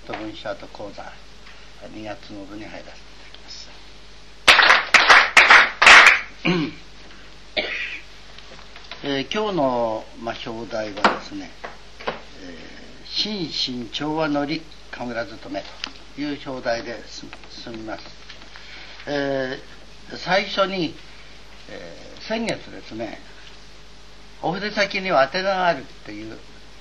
ト文章と講座2月の部に入らせていただきます。今日の、表題はですね、心身調和のり神楽勤めという表題で進みます。最初に、先月ですね、お筆先には宛名があるっていう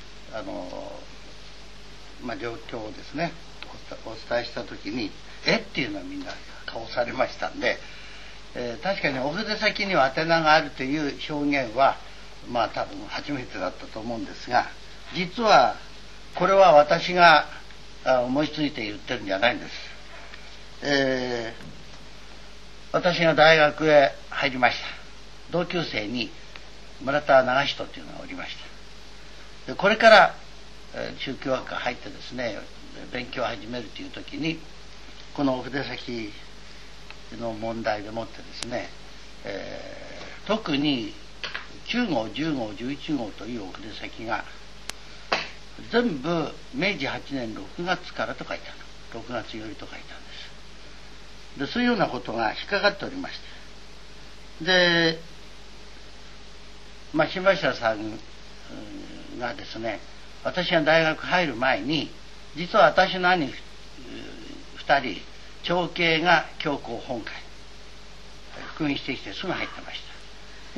状況をですねお伝えしたときにっていうのはみんな顔されましたんで、確かにお筆先には宛名があるという表現は多分初めてだったと思うんですが、実はこれは私が思いついて言ってるんじゃないんです。私が大学へ入りました。同級生に村田長人というのがおりました。でこれから宗教学科入ってですね勉強を始めるという時にこのお筆先の問題でもってですね、特に9号10号11号というお筆先が全部明治8年6月からと書いてある、6月よりと書いてあるんです。でそういうようなことが引っかかっておりまして、で新柱さんがですね、私が大学入る前に実は私の兄2人長兄が教皇本会復員してきてすぐ入ってました。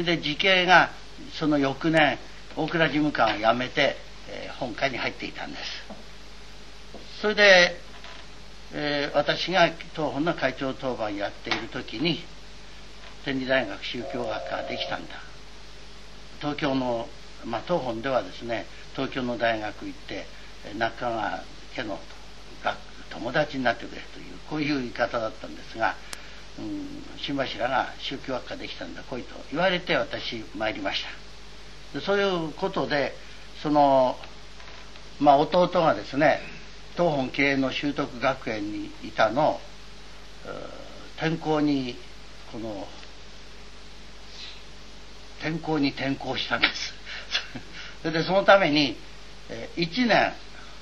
で次兄がその翌年大蔵事務官を辞めて、本会に入っていたんです。それで、私が東本の会長当番やっている時に天理大学宗教学科ができたんだ、東京の、東本ではですね東京の大学行って中川家の友達になってくれというこういう言い方だったんですが、新柱が宗教学科できたんだ来いと言われて私参りました。でそういうことで弟がですね東本経営の修徳学園にいたのを転校に転校したんですそれでそのために1年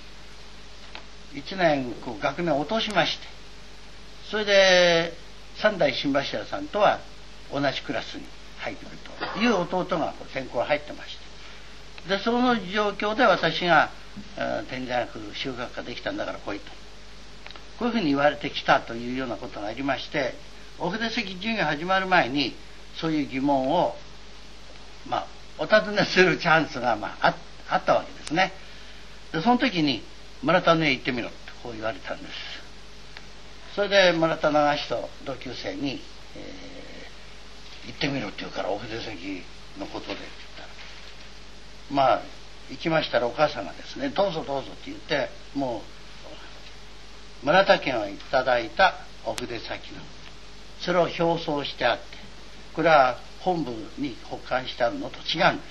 学年を落としまして、それで三代新柱さんとは同じクラスに入ってくるという弟が転校入ってまして、でその状況で私が天理大学修学科できたんだから来いとこういうふうに言われてきたというようなことがありまして、お筆先授業始まる前にそういう疑問をお尋ねするチャンスがあったわけですね。でその時に村田の家行ってみろとこう言われたんです。それで村田長人同級生に、行ってみろって言うからお筆先のことでって言ったら行きましたらお母さんがですねどうぞどうぞって言ってもう村田家がいただいたお筆先のそれを表装してあって、これは本部に保管してあるのと違うんです。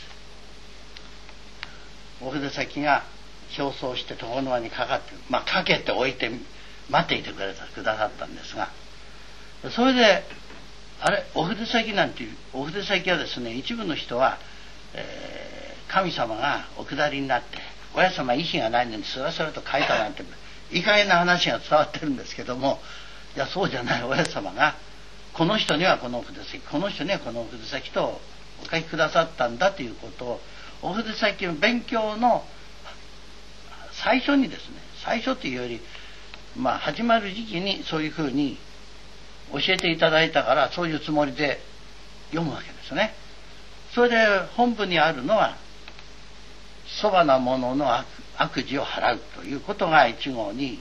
お筆先が表装して床の間にかかってかけておいて待っていてくださったんですが、それでお筆先なんていうお筆先はですね一部の人は、神様がお下りになって親様意志がないのにスラスラと書いたなんていい加減な話が伝わってるんですけども、いやそうじゃない、親様がこの人にはこのお筆先この人にはこのお筆先とお書きくださったんだということをお筆先の勉強の最初にですね、最初というより始まる時期にそういうふうに教えていただいたからそういうつもりで読むわけですね。それで本部にあるのはそばなものの悪事を払うということが1号に、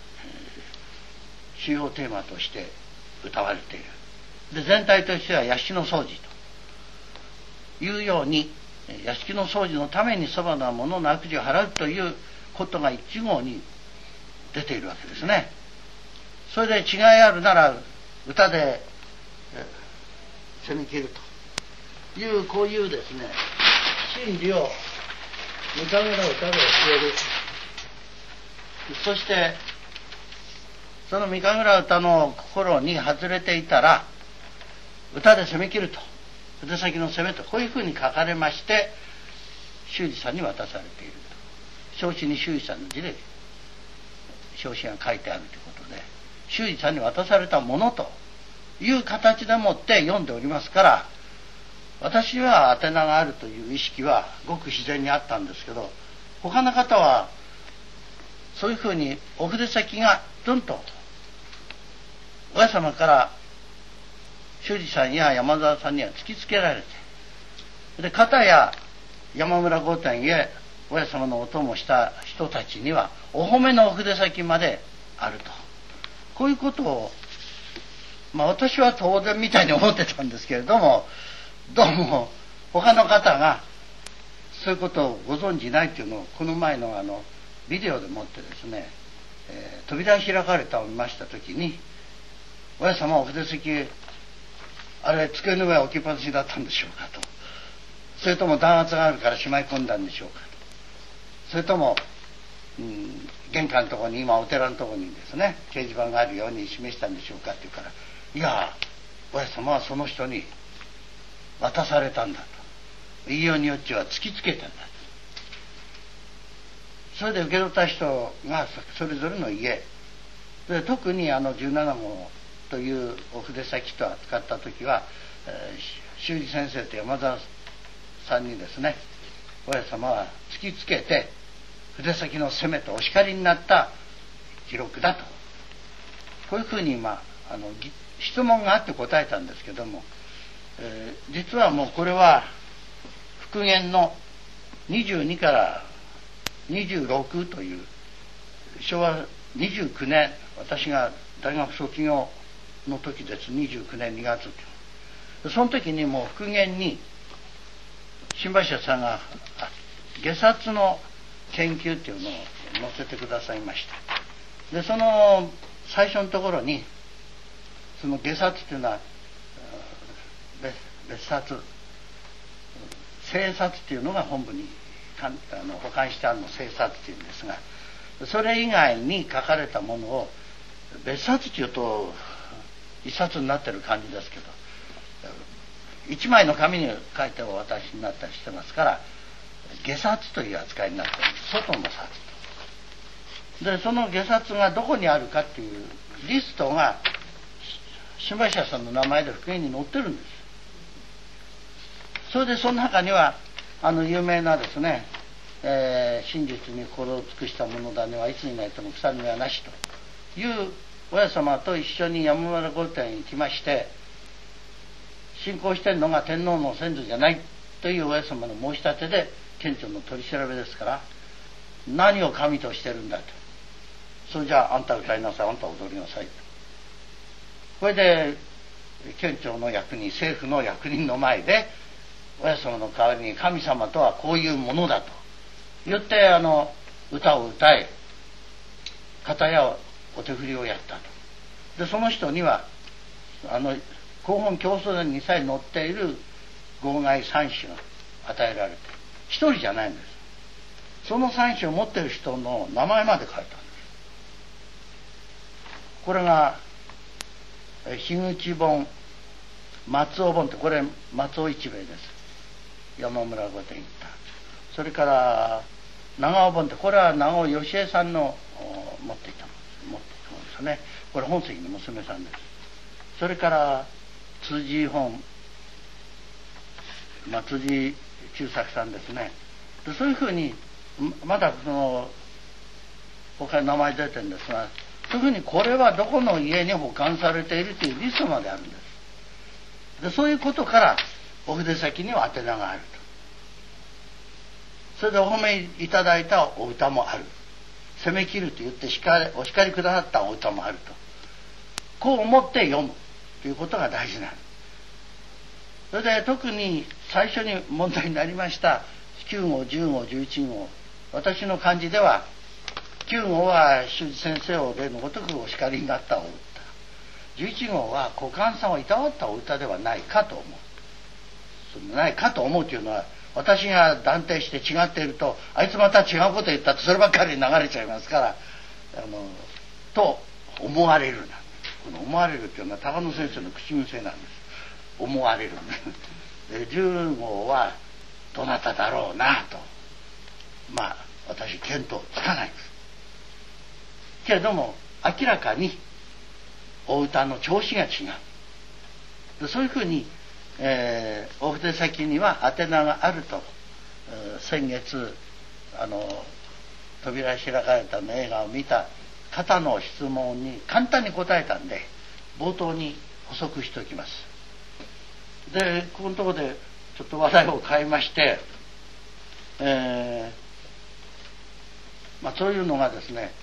主要テーマとして歌われている。で全体としては屋敷の掃除というように屋敷の掃除のためにそばなものの悪事を払うということが1号に出ているわけですね。それで違いあるなら歌で攻め切るというこういうですね真理を三日村歌で教える。そしてその三日村歌の心に外れていたら歌で攻め切ると筆先の攻めとこういうふうに書かれまして修二さんに渡されていると。承知に修二さんの字で証子が書いてあるということで、修二さんに渡されたものという形でもって読んでおりますから、私は宛名があるという意識はごく自然にあったんですけど、他の方はそういうふうにお筆先がドンと親様から修二さんや山沢さんには突きつけられて、で片や山村御殿へ親様のお供した人たちにはお褒めのお筆先まであると、こういうことを私は当然みたいに思ってたんですけれども、どうも他の方がそういうことをご存じないというのをこの前のビデオでもってですね、扉が開かれたを見ましたときに、親様お筆先あれ机の上置きっぱなしだったんでしょうかと、それとも弾圧があるからしまい込んだんでしょうかと、それとも、玄関のところに、今お寺のところにですね掲示板があるように示したんでしょうかって言うから、いや親様はその人に渡されたんだと、言いようによっちは突きつけたんだと。それで受け取った人がそれぞれの家で、特に17号というお筆先と扱った時は、修二先生と山沢さんにですね、親様は突きつけて筆先の攻めとお叱りになった記録だと、こういうふうに質問があって答えたんですけども、実はもうこれは復元の22から26という昭和29年、私が大学卒業の時です。29年2月って、その時にもう復元に新橋屋さんが下札の研究っていうのを載せてくださいました。でその最初のところにその下札っていうのは別冊正札っていうのが本部に保管してあるのを正札っていうんですが、それ以外に書かれたものを別冊っていうと一冊になってる感じですけど、一枚の紙に書いてお渡しになったりしてますから、下札という扱いになってるんです。外の札と。でその下札がどこにあるかっていうリストが新橋屋さんの名前で復元に載ってるんです。それでその中には有名なですね、真実に心を尽くした者だねはいつになっても腐る目はなしという親様と一緒に山村御殿に来まして、信仰してるのが天皇の先祖じゃないという親様の申し立てで県庁の取り調べですから、何を神としてるんだと、それじゃああんた歌いなさい、あんた踊りなさいと、これで県庁の役人、政府の役人の前で親様の代わりに神様とはこういうものだと言って歌を歌い、片やお手振りをやったと。でその人には広本教祖伝にさえ載っている号外3種が与えられて、一人じゃないんです。その3種を持っている人の名前まで書いたんです。これが樋口本、松尾本って、これ松尾一兵衛です。山村御殿行った。それから長尾本って、これは長尾義恵さんの持っていたものですね。これ本籍の娘さんです。それから辻本、辻忠作さんですね。でそういうふうにまだ他に名前出てるんですが、そういうふうにこれはどこの家に保管されているというリストまであるんです。でそういうことからお筆先には宛名があると。それでお褒めいただいたお歌もある。攻め切ると言ってお叱りくださったお歌もあると。こう思って読むということが大事なの。それで特に最初に問題になりました9号、10号、11号、私の漢字では9号は修二先生を例のごとくお叱りになったお歌、11号は股間さんをいたわったお歌ではないかと思う。ないかと思うというのは、私が断定して違っていると、あいつまた違うこと言ったってそればっかり流れちゃいますから、と思われるなんです。この思われるというのは高野先生の口癖なんです。思われる。で10号はどなただろうなと、私見当つかないです。 けれども明らかにお歌の調子が違う。でそういうふうに、お筆先には宛名があると、先月扉開かれたの映画を見た方の質問に簡単に答えたんで、冒頭に補足しておきます。でここのところでちょっと話題を変えまして、そういうのがですね、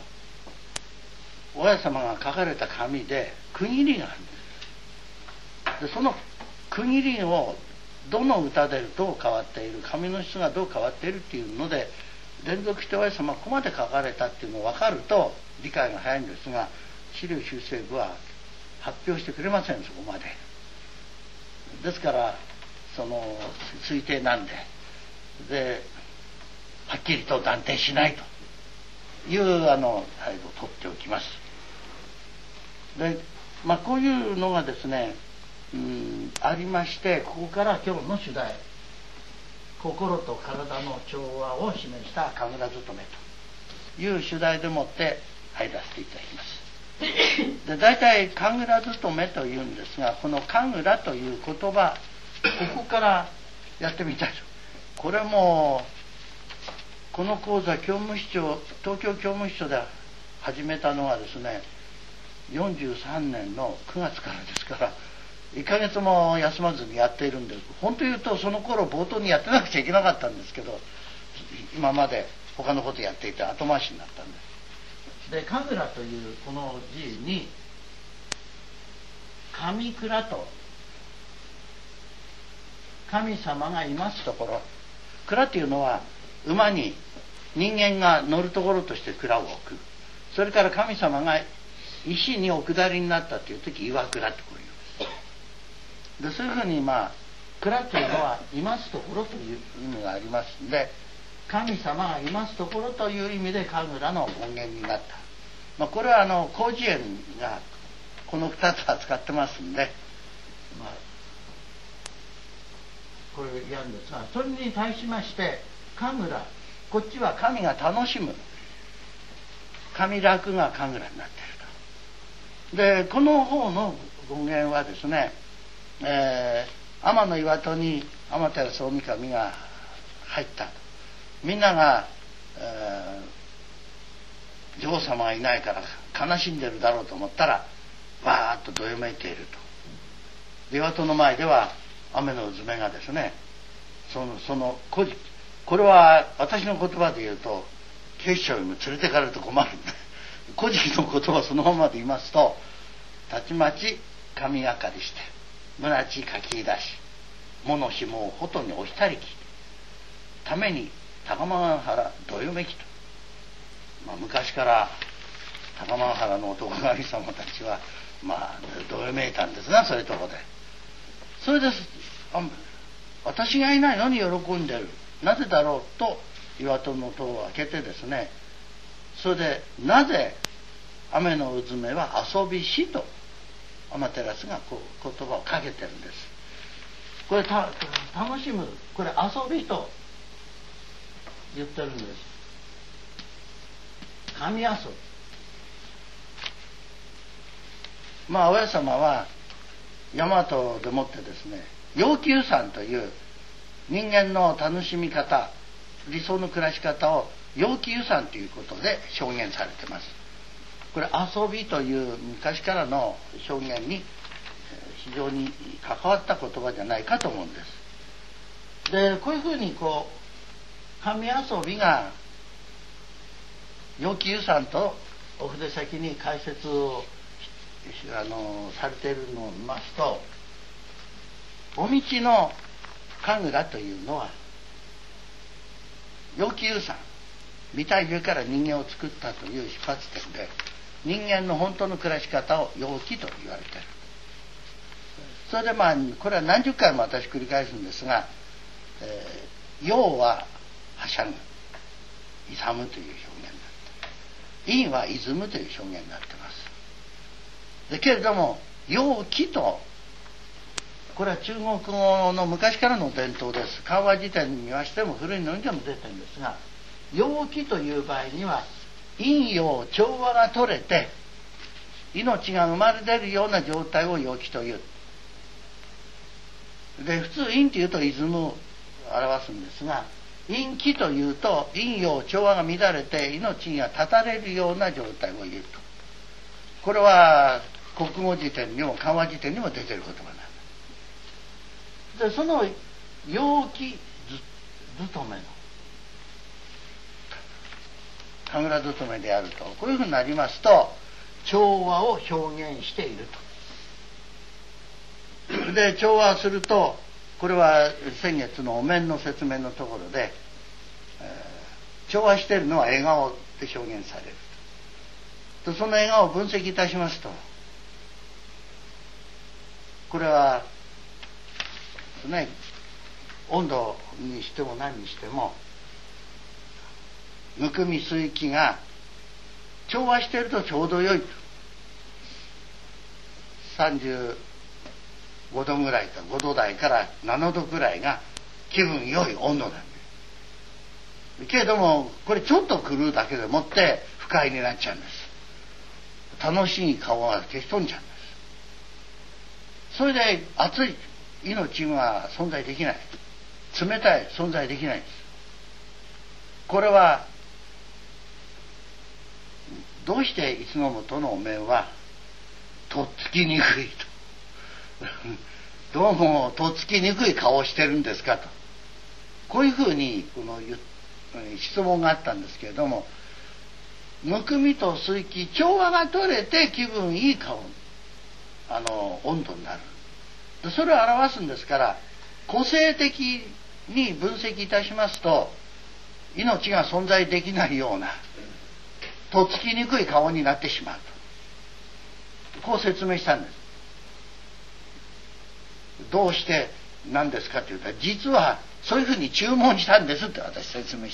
お親様が書かれた紙で区切りがあるんです。でその区切りをどの歌でどう変わっている、紙の質がどう変わっているっていうので連続してお親様がここまで書かれたっていうのが分かると理解が早いんですが、資料修正部は発表してくれません、そこまで。ですからその推定なんではっきりと断定しないという態度を取っておきます。でこういうのがですね、ありまして、ここから今日の主題、心と体の調和を示した神楽勤めという主題でもって入らせていただきます。で大体神楽勤めというんですが、この神楽という言葉、ここからやってみたいと。これもこの講座東京教務司長で始めたのはですね43年の9月からですから、1ヶ月も休まずにやっているんです。本当言うとその頃冒頭にやってなくちゃいけなかったんですけど、今まで他のことやっていて後回しになったんです。で神楽というこの字に神蔵と神様がいますところ、蔵というのは馬に人間が乗るところとして蔵を置く。それから神様が石にお下りになったという時、岩倉ってこういうんです。でそういうふうに蔵というのはいますところという意味がありますので、神様がいますところという意味で神楽の音源になった。これは広辞苑がこの2つ扱ってますんで、これをやるんですが、それに対しまして神楽、こっちは神が楽しむ、神楽が神楽になっていると。でこの方の語源はですね、天の岩戸に天照大神が入ったと。みんなが、女王様がいないから悲しんでるだろうと思ったらバーッとどよめいていると。岩戸の前では雨のうずめがですね、これは私の言葉で言うと警視庁にも連れてかれると困るんで、古事記の言葉そのままで言いますと、たちまち神がかりして胸地かき出しもの紐を外に押したりきために高間原どよめきと。昔から高間原の男神様たちはどよめいたんですが、そういうとこでそれです。私がいないのに喜んでる、なぜだろうと岩戸の戸を開けてですね、それでなぜ雨のうずめは遊びしと天照が言葉をかけてるんです。これ楽しむ、これ遊びと言ってるんです。神遊び。親様は大和でもってですね、要求算という人間の楽しみ方、理想の暮らし方を要求算ということで表現されています。これ遊びという昔からの表現に非常に関わった言葉じゃないかと思うんです。でこういうふうに神遊びが要求算とお筆先に解説をされているのを見ますと、お道の神楽というのは要求算、御大牛から人間を作ったという出発点で、人間の本当の暮らし方を要求と言われている。それでこれは何十回も私繰り返すんですが、要ははしゃぐ、勇むという表現になっている。因は出むという表現になっています。けれども要期と、これは中国語の昔からの伝統です。漢和辞典に見ましても古いのにでも出てるんですが、要期という場合には陰陽調和が取れて命が生まれ出るような状態を陽気という。で普通陰というとイズムを表すんですが、陰気というと陰陽調和が乱れて命が絶たれるような状態を言うと。これは国語辞典にも漢和辞典にも出ている言葉なんです。でその陽気勤めの神楽勤めであると、こういうふうになりますと調和を表現していると。で調和すると、これは先月のお面の説明のところで、調和しているのは笑顔で表現されると。その笑顔を分析いたしますと、これはね、温度にしても何にしてもむくみ吸い気が調和しているとちょうど良いと。35度ぐらいと5度台から7度ぐらいが気分良い温度なんです。けれどもこれちょっと狂うだけでもって不快になっちゃうんです。楽しい顔が消し飛んじゃうんです。それで熱い命が存在できない、冷たい存在できないんです。これはどうしていつのもとのお面はとっつきにくいとどうもとっつきにくい顔をしてるんですかと、こういうふうに質問があったんですけれども、むくみと吸い気調和が取れて気分いい顔、温度になる。それを表すんですから、個性的に分析いたしますと命が存在できないようなとっつきにくい顔になってしまうと、こう説明したんです。どうして何ですかというと、実はそういうふうに注文したんですって私説明した。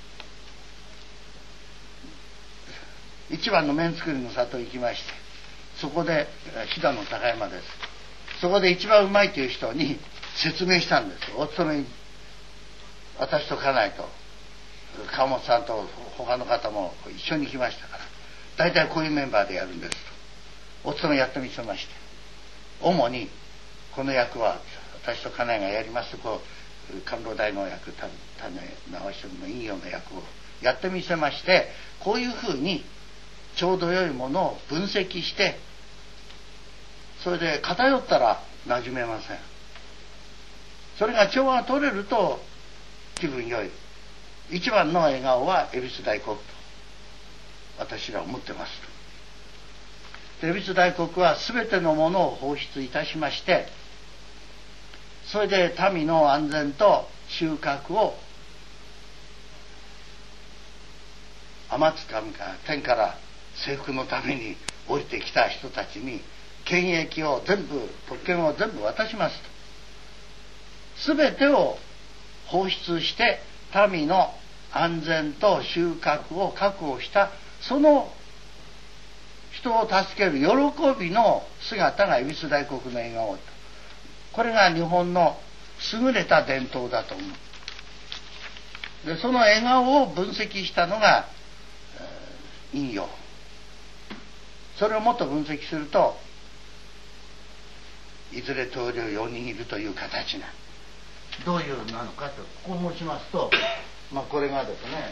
一番の麺作りの里行きまして、そこで飛騨の高山です。そこで一番うまいという人に説明したんです。お勤めに私と家内と川本さんと他の方も一緒に来ましたから、大体こういうメンバーでやるんですとお勤めやってみせまして、主にこの役は私と家内がやりますと、こう官老大の役、種直しの陰陽の役をやってみせまして、こういうふうにちょうど良いものを分析して、それで偏ったら馴染めません。それが調和が取れると気分良い。一番の笑顔は恵比寿大国と私ら思ってますと。恵比寿大国は全てのものを放出いたしまして、それで民の安全と収穫を天津神が天から征服のために降りてきた人たちに権益を全部、特権を全部渡しますと。全てを放出して民の安全と収穫を確保した、その人を助ける喜びの姿が恵比寿大国の笑顔と。これが日本の優れた伝統だと思う。でその笑顔を分析したのが陰陽。それをもっと分析すると、いずれ棟梁4人いるという形な。どういうなのかとこう申しますと、これがですね、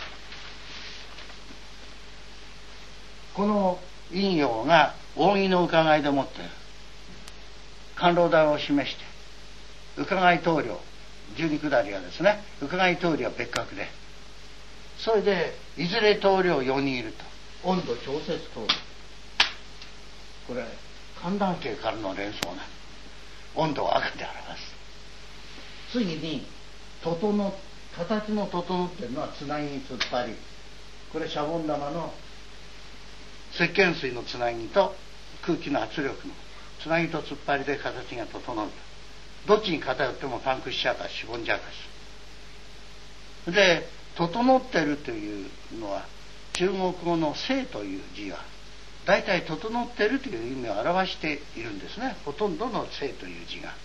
この陰陽が扇の伺いでもって官老大を示して、伺い棟梁12下りはですね、伺い棟梁は別格で、それでいずれ棟梁4人いると。温度調節棟梁、これ寒暖計からの連想な。温度を赤で表す。次に形の整っているのはつなぎ突っ張り、これシャボン玉の石鹸水のつなぎと空気の圧力のつなぎと突っ張りで形が整う。どっちに偏ってもパンクしちゃうかしぼんじゃうかし。で整ってるというのは中国語の静という字は大体整ってるという意味を表しているんですね。ほとんどの静という字が。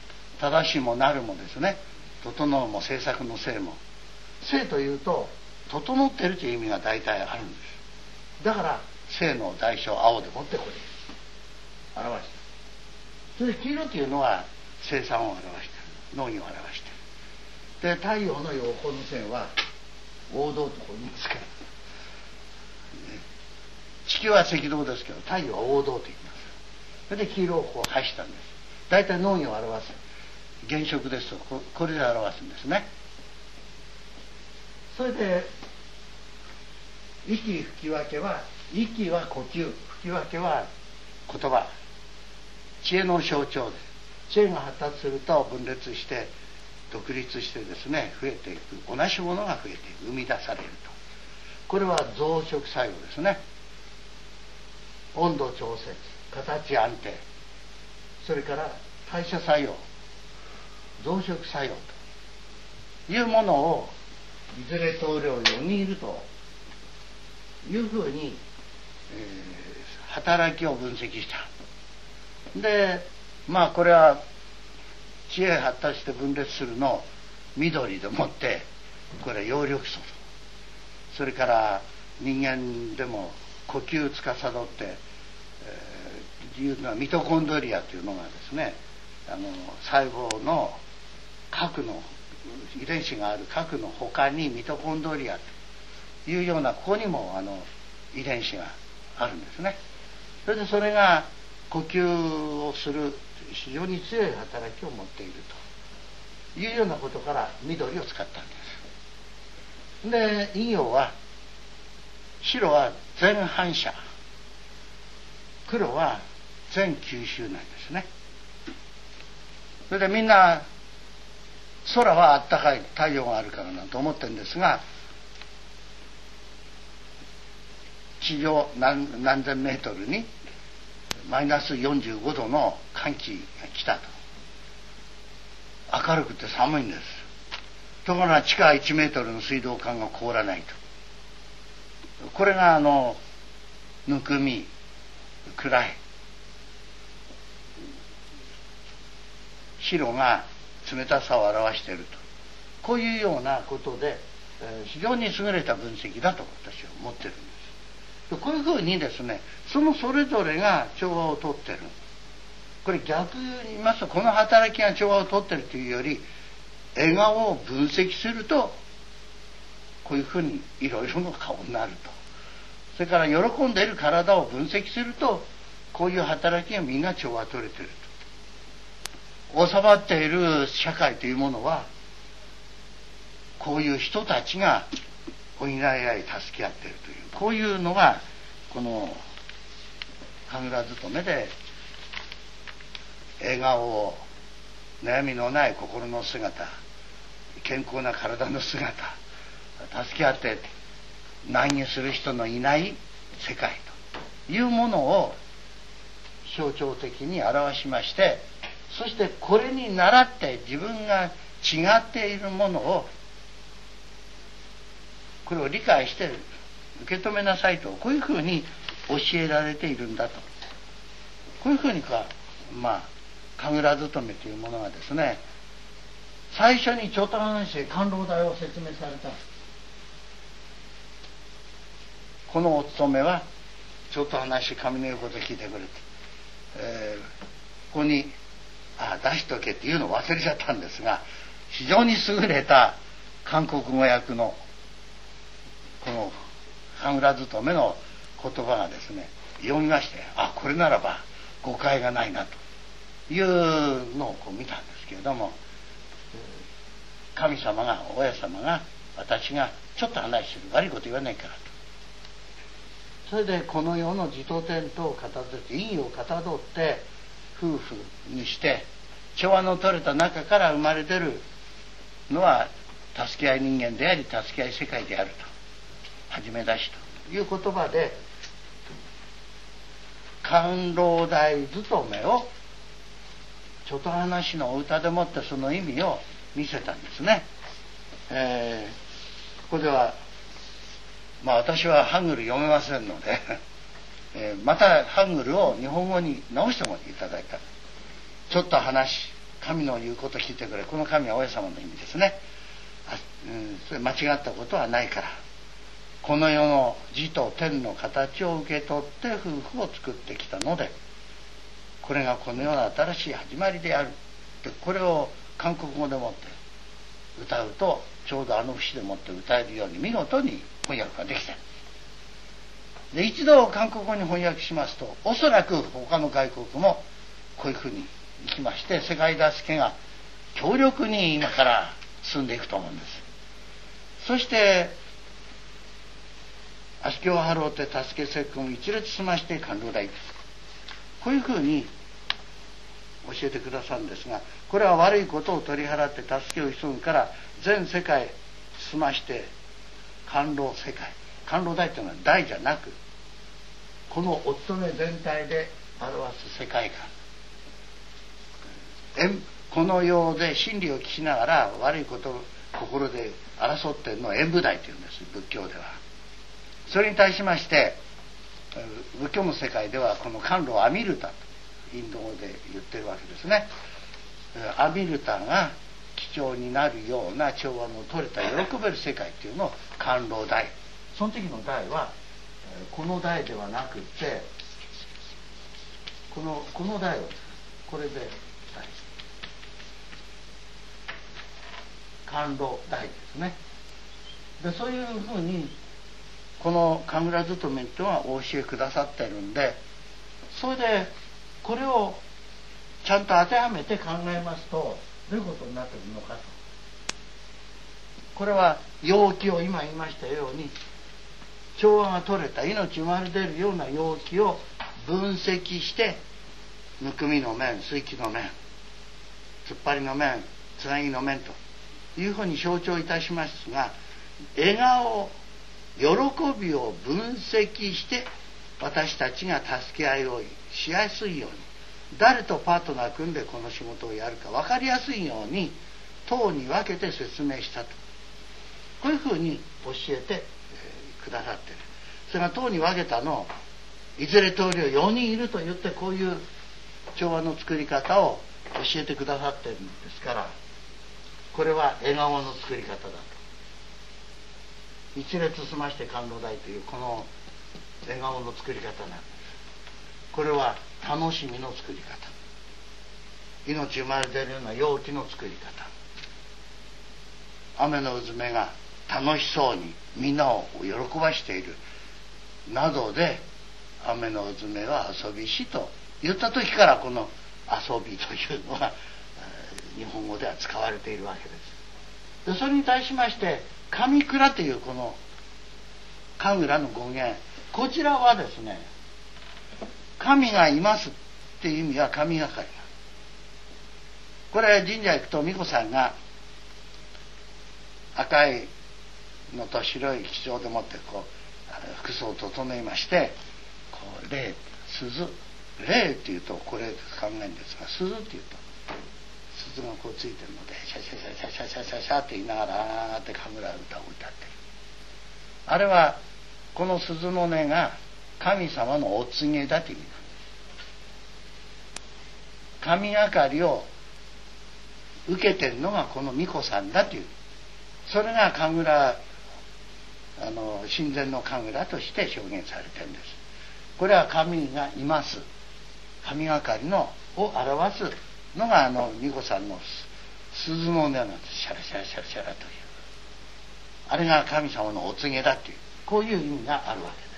正しもなるもですね、整うも制作の静も。静というと整っているという意味が大体あるんです。だから正の代償青でもってこれ表した。それで黄色というのは生産を表している、農業を表している。で太陽の横の線は黄道とこう言いますから、地球は赤道ですけど太陽は黄道と言います。それで黄色をこう配したんです。大体農業を表す、原色ですとこれで表すんですね。それで息吹き分けは、息は呼吸、吹き分けは言葉、知恵の象徴で、知恵が発達すると分裂して独立してですね、増えていく、同じものが増えていく、生み出されると。これは増殖作用ですね。温度調節、形安定、それから代謝作用、増殖作用というものをいずれ棟梁4人いるというふうに、働きを分析した。でまあこれは知恵発達して分裂するのを緑でもって、これは葉緑素、それから人間でも呼吸司っていうのはミトコンドリアというのがですね、細胞の核の遺伝子がある核の他にミトコンドリアというような、ここにも遺伝子があるんですね。それでそれが呼吸をする非常に強い働きを持っているというようなことから緑を使ったんです。で陰陽は、白は全反射、黒は全吸収なんですね。それでみんな空はあったかい、太陽があるからなんて思ってるんですが、地上 何千メートルにマイナス45度の寒気が来たと。明るくて寒いんです。ところが地下1メートルの水道管が凍らないと。これがぬくみ、暗い、白が冷たさを表していると、こういうようなことで、非常に優れた分析だと私は思ってるんです。こういうふうにですね、それぞれが調和をとってる。これ逆に言いますと、この働きが調和をとってるというより、笑顔を分析するとこういうふうにいろいろな顔になると。それから喜んでいる体を分析すると、こういう働きがみんな調和取れてると。収まっている社会というものは、こういう人たちが補い合い助け合っているという、こういうのがこの神楽勤めで、笑顔を、悩みのない心の姿、健康な体の姿、助け合って難儀する人のいない世界というものを象徴的に表しまして、そしてこれに倣って自分が違っているものを、これを理解して受け止めなさいと、こういうふうに教えられているんだと。こういうふうに神楽勤めというものがですね、最初に長短話で官老大を説明された。このお勤めはちょっと話、神の言うこと聞いてくれて、ここに出しとけっていうのを忘れちゃったんですが、非常に優れた韓国語訳のこの神楽勤めの言葉がですね、読みまして、これならば誤解がないなというのを見たんですけれども、神様が、親様が、私がちょっと話する、悪いこと言わないからと。それでこの世の自と天とをかたどって陰をかたどって夫婦にして調和の取れた中から生まれ出るのは助け合い人間であり、助け合い世界であると、初め出しという言葉で官老大勤めをちょっと話のお歌でもってその意味を見せたんですね。ここでは私はハングル読めませんのでまたハングルを日本語に直してもいただいた。ちょっと話、神の言うことを聞いてくれ。この神は親様の意味ですね。それ間違ったことはないからこの世の字と天の形を受け取って夫婦を作ってきたので、これがこの世の新しい始まりである。でこれを韓国語でもって歌うと、ちょうどあの節でもって歌えるように見事に翻訳ができた。で一度韓国語に翻訳しますと、おそらく他の外国もこういうふうにいきまして、世界助けが強力に今から進んでいくと思うんです。そして足利を張ろうて助けせっくん一列済まして官僚大、こういうふうに教えてくださるんですが、これは悪いことを取り払って助けを急ぐから全世界済まして官僚世界、官僚大というのは大じゃなく、このお勤め全体で表す世界観、この世で真理を聞きながら悪いことを心で争っているのを演武大というんです、仏教では。それに対しまして仏教の世界ではこの甘露アミルタとインド語で言ってるわけですね。アミルタが貴重になるような調和の取れた喜べる世界っていうのを甘露大、その時の大はこの大ではなくてこの大をこれで甘露大ですね。でそういうふうにこの神楽勤めというのはお教えくださってるんで、それでこれをちゃんと当てはめて考えますとどういうことになっているのかと。これは陽気を今言いましたように調和が取れた命生まれ出るような陽気を分析して、むくみの面、水気の面、突っ張りの面、つなぎの面というふうに象徴いたしますが、笑顔、喜びを分析して私たちが助け合いをしやすいように、誰とパートナー組んでこの仕事をやるか分かりやすいように等に分けて説明したと、こういうふうに教えてくださってる。それが等に分けたのをいずれ通りを4人いると言って、こういう調和の作り方を教えてくださってるんですから、これは笑顔の作り方だと。一列済まして甘露大というこの笑顔の作り方なんです。これは楽しみの作り方、命生まれ出るような陽気の作り方、雨のうずめが楽しそうにみんなを喜ばしているなどで、雨のうずめは遊びしと言った時からこの遊びというのが日本語では使われているわけです。でそれに対しまして神倉というこの神楽の語源、こちらはですね、神がいますっていう意味は神がかり。これ神社行くと巫女さんが赤いのと白い基調でもってこう服装を整えまして、こう霊、鈴、霊っていうとこれ考えるんですが、鈴っていうと鈴がこうついてるのでシャシャシャシャシャシャシャシャって言いながらって神楽歌を歌ってる。あれはこの鈴の音が神様のお告げだという意味なんです。神がかりを受けてるのがこの巫女さんだという、それが神楽、神前の神楽として表現されてるんです。これは神がいます、神がかりのを表すのが巫女さんの鈴の音なんです。シャラシャラシャラシャラという、あれが神様のお告げだという、こういう意味があるわけです。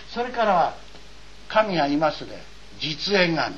それからは神がいますで実演がある。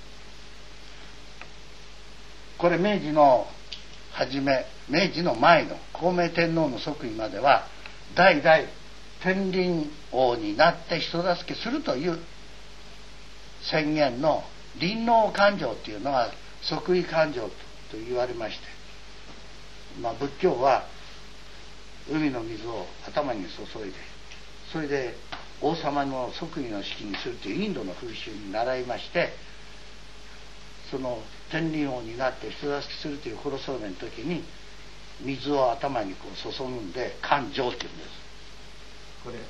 これ明治の初め、明治の前の孝明天皇の即位までは代々天輪王になって人助けするという宣言の輪王勘定というのが即位勘定と言われまして、仏教は海の水を頭に注いで、それで王様の即位の式にするというインドの風習に習いまして、その天輪王になって人助けするというコロソーメの時に水を頭にこう注ぐんで勘定っていうんです。これ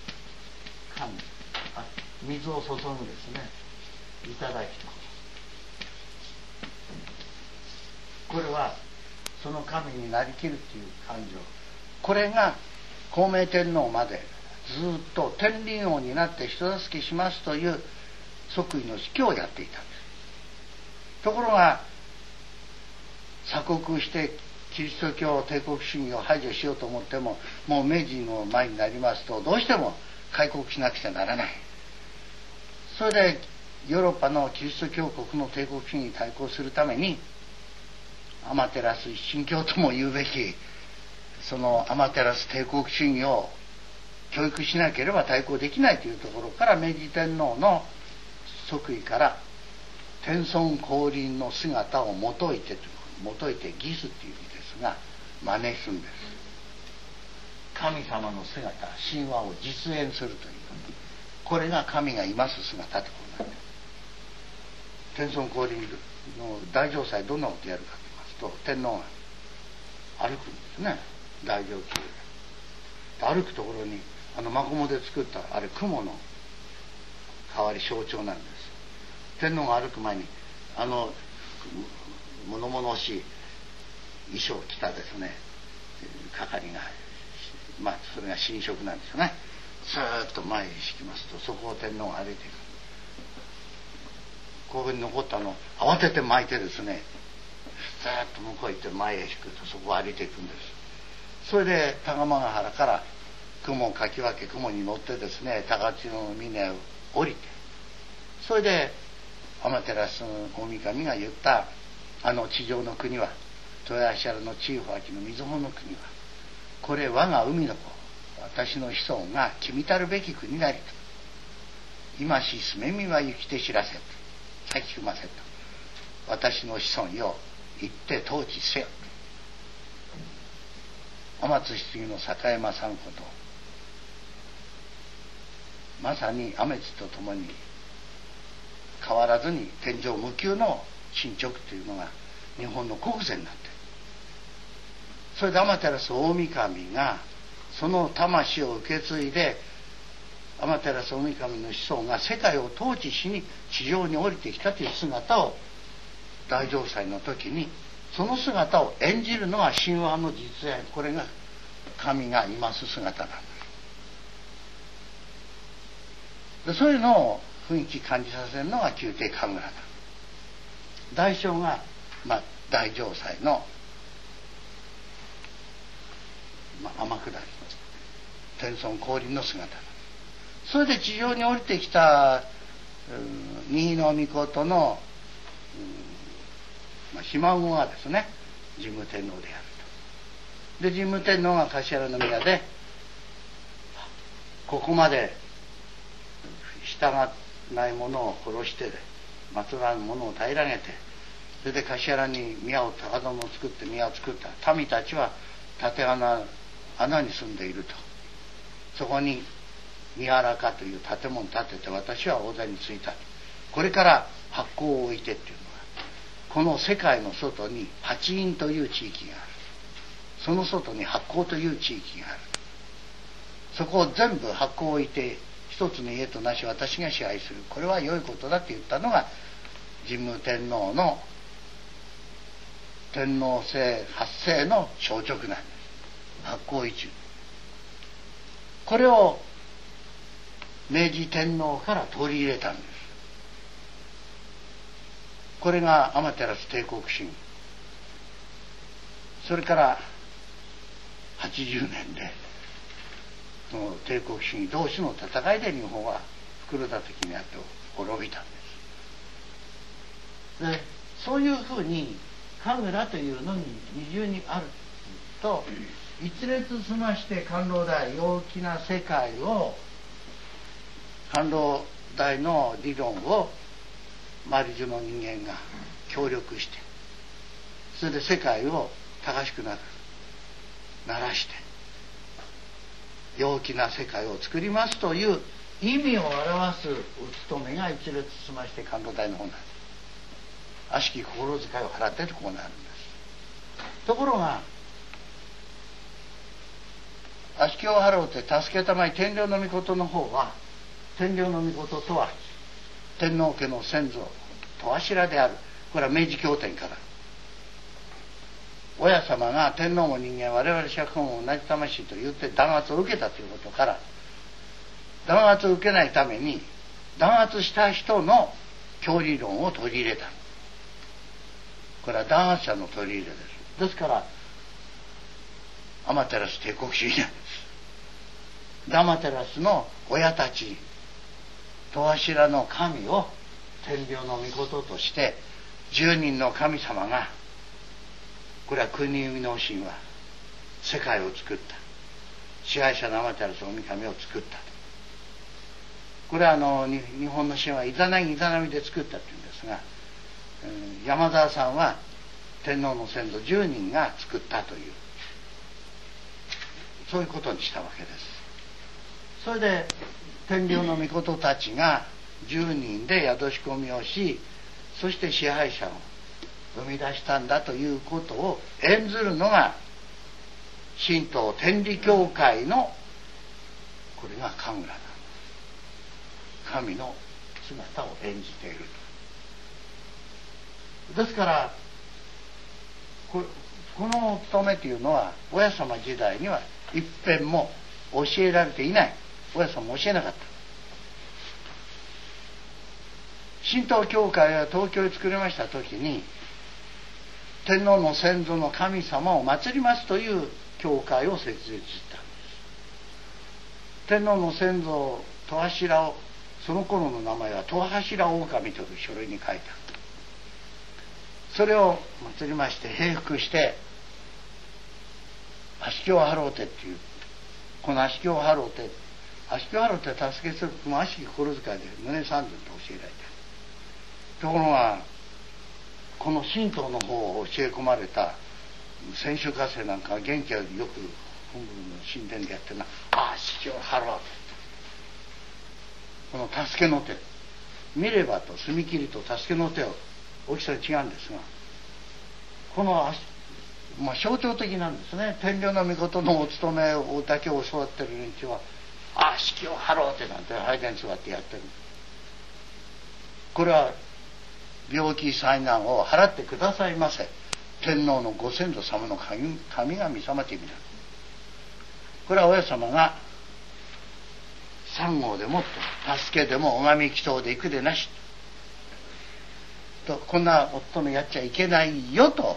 水を注ぐですね、いただきと、これはその神になりきるっていう勘定、これが孝明天皇までずっと天輪王になって人助けしますという即位の式をやっていたんです。ところが鎖国してキリスト教帝国主義を排除しようと思っても、もう明治の前になりますとどうしても開国しなくちゃならない。それでヨーロッパのキリスト教国の帝国主義に対抗するためにアマテラス一神教とも言うべきそのアマテラス帝国主義を教育しなければ対抗できないというところから、明治天皇の即位から天孫降臨の姿をもといて儀すという意味ですが真似するんです。神様の姿、神話を実演するという、これが神がいます姿ってことなんです。天孫降臨の大嘗祭どんなことやるかと言いますと、天皇が歩くんですね、大乗宮で。歩くところにマコモで作ったあれ雲の代わり象徴なんです。天皇が歩く前に物々しい衣装を着たですね係が、それが神職なんですよね。スーッと前に敷きますと、そこを天皇が歩いていく。ここに残ったのを慌てて巻いてですね、スーッと向こう行って前へ引くと、そこを歩いていくんです。それで高間ヶ原から雲をかき分け、雲に乗ってですね高千穂の峰へ降りて、それで天照大神が言った地上の国は、豊橋原の地方秋の水穂の国は、これ我が海の子、私の子孫が君たるべき国なりと、今しすめみは行きて知らせと、先くませと、私の子孫よ行って統治せよ。天津棺の坂山さんこと、まさに雨地とともに変わらずに天上無休の進捗というのが日本の国是になって、それで天照大神がその魂を受け継いで、天照大神の子孫が世界を統治しに地上に降りてきたという姿を大嘗祭の時に、その姿を演じるのが神話の実演、これが神がいます姿なんです。でそういうのを雰囲気感じさせるのが宮廷神楽だ。代償が、大嘗祭の、天下り天孫降臨の姿だ。それで地上に降りてきた新野命の、ひ孫がですね神武天皇であると。で神武天皇が頭宮でここまで従わない者を殺して祀らぬ者を平らげて、それで頭に宮を高殿を作って宮を作った。民たちは縦穴に住んでいると。そこに宮原かという建物を建てて私は大座についた。これから八甲を置いてっていうのは、この世界の外に八陰という地域がある。その外に八甲という地域がある。そこを全部八甲を置いて一つの家となし私が支配する。これは良いことだと言ったのが神武天皇の天皇制発生の消直なんです。八甲一中。これを明治天皇から取り入れたんです。これが天照帝国主義。それから80年でその帝国主義同士の戦いで日本は袋叩きにあって滅びたんです。でそういうふうに神楽というのに二重にあると、一列済まして官労大陽気な世界を、官労大の理論を周り中の人間が協力して、それで世界を正しくならして陽気な世界を作りますという意味を表すお務めが一列済まして官労大の本なんです。悪しき心遣いを払ってとこうなるんです。ところが悪しきを払うって助けたまえ天領の命の方は、天領の命とは天皇家の先祖戸柱である。これは明治経典から親様が天皇も人間、我々釈迦も同じ魂と言って弾圧を受けたということから、弾圧を受けないために弾圧した人の教理論を取り入れた。これは弾圧者の取り入れです。ですから天照帝国主義なんです。天照の親たち、戸柱の神を天領の御事として10人の神様が、これは国生みの神は世界を作った、支配者の天照大神を作った。これは日本の神話イザナギイザナミで作ったというんですが、山沢さんは天皇の先祖10人が作ったという、そういうことにしたわけです。それで天領の御事たちが10人で宿し込みをし、そして支配者を生み出したんだということを演ずるのが神道天理教会の、これが神楽なんです。神の姿を演じていると。ですからこのお務めというのは親様時代には一遍も教えられていない。親様も教えなかった。神道教会が東京へ作りました時に、天皇の先祖の神様を祀りますという教会を設立したんです。天皇の先祖戸柱を、その頃の名前は戸柱狼という書類に書いた。それを祀りまして平服して、足清ハローテっていう、この足清ハローテ、足清ハローテ助けするも足清心遣いで胸三寸と教えられた。ところがこの神道の方を教え込まれた選手家生なんかは元気はよく本部の神殿でやってるな、足清ハローテ、この助けの手、見ればと墨切りと助けの手を大きさが違うんですが、この象徴的なんですね。天領の御事のお務めをだけ教わってる連中は足清ハローテなんて拝殿に座ってやってる。これは病気災難を払ってくださいませ、天皇のご先祖様の神々様という意味だ。これは親様が三号でもって助けでも拝み祈祷で行くでなしと、こんなお務めやっちゃいけないよと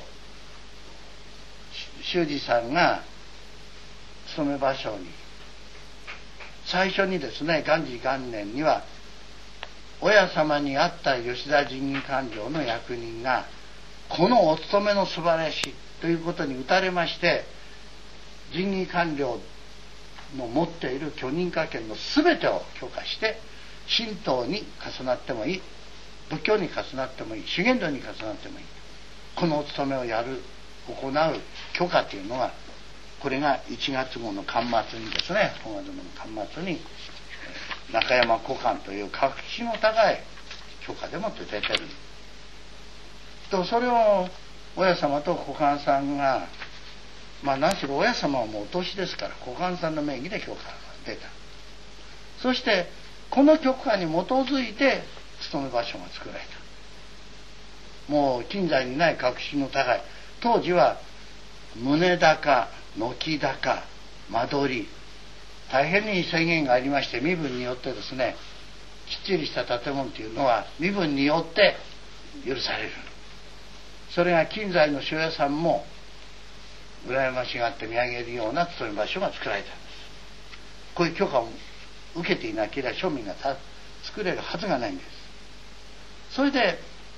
修士さんが勤め場所に最初にですね、元治元年には親様にあった吉田神儀官僚の役人がこのお務めの素晴らしいということに打たれまして、神儀官僚の持っている許認可権の全てを許可して、神道に重なってもいい、仏教に重なってもいい、修験道に重なってもいい、このお務めをやる行う許可というのが、これが1月号の巻末にですね、本月号の巻末に中山古館という格式の高い許可でもって出てると、それを親様と古館さんが、何しろ親様はもうお年ですから古館さんの名義で許可が出た。そしてこの許可に基づいて勤め場所が作られた。もう近代にない格式の高い、当時は棟高、軒高、間取り、大変に制限がありまして、身分によってですね、きっちりした建物というのは身分によって許される。それが近代の庄屋さんも羨ましがって見上げるような勤め場所が作られたんです。こういう許可を受けていなければ庶民が作れるはずがないんです。それで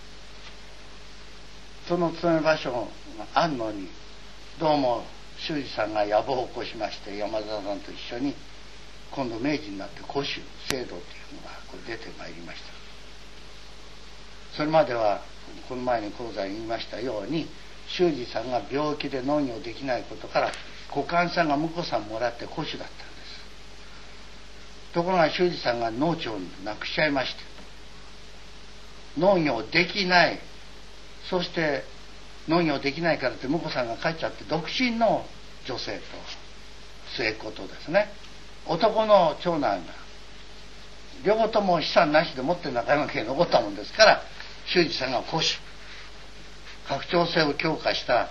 その勤め場所があるのに、どうも修士さんが野望を起こしまして、山田さんと一緒に今度明治になって古種制度というのがこれ出てまいりました。それまではこの前に講座に言いましたように、修士さんが病気で農業できないことから古館さんが婿さんもらって古種だったんです。ところが修士さんが農地をなくしちゃいまして、農業できない、そして農業できないからって婿さんが帰っちゃって、独身の女性と末っ子とですね、男の長男が両方とも資産なしで持って中山家に残ったもんですから、修士さんが古種、拡張性を強化した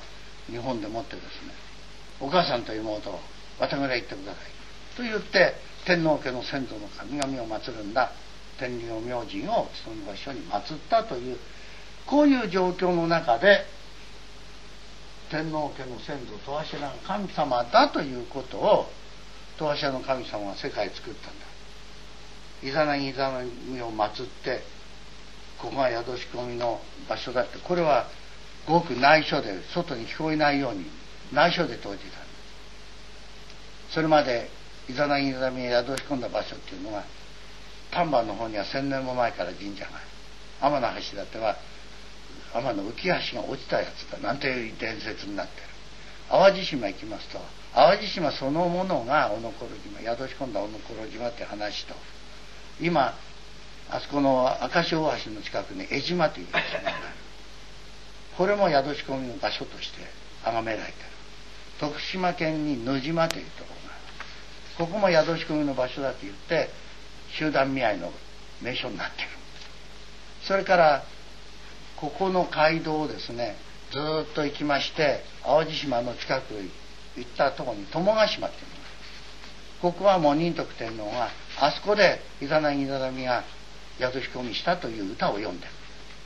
日本でもってですね、お母さんと妹を綿倉へ行ってくださいと言って天皇家の先祖の神々を祀るんだ天領明神をその場所に祀ったという、こういう状況の中で天皇家の先祖戸柱が神様だということを、戸柱の神様が世界を作ったんだ。イザナギを祀ってここが宿し込みの場所だって、これはごく内緒で外に聞こえないように内緒で説いていたんです。それまでイザナギを宿し込んだ場所っていうのが丹波の方には1000年も前から神社がある。天橋立は天の浮き橋が落ちたやつだなんていう伝説になってる。淡路島行きますと、淡路島そのものがおのころ島、宿し込んだおのころ島って話と、今あそこの明石大橋の近くに江島という島がある。これも宿し込みの場所として崇められている。徳島県に野島というところがある。ここも宿し込みの場所だと言って集団見合いの名所になっている。それからここの街道をですねずっと行きまして、淡路島の近くへ行ったところに友ヶ島っていうのがある。ここはもう仁徳天皇があそこでイザナギイザナミが宿し込みしたという歌を読んでる。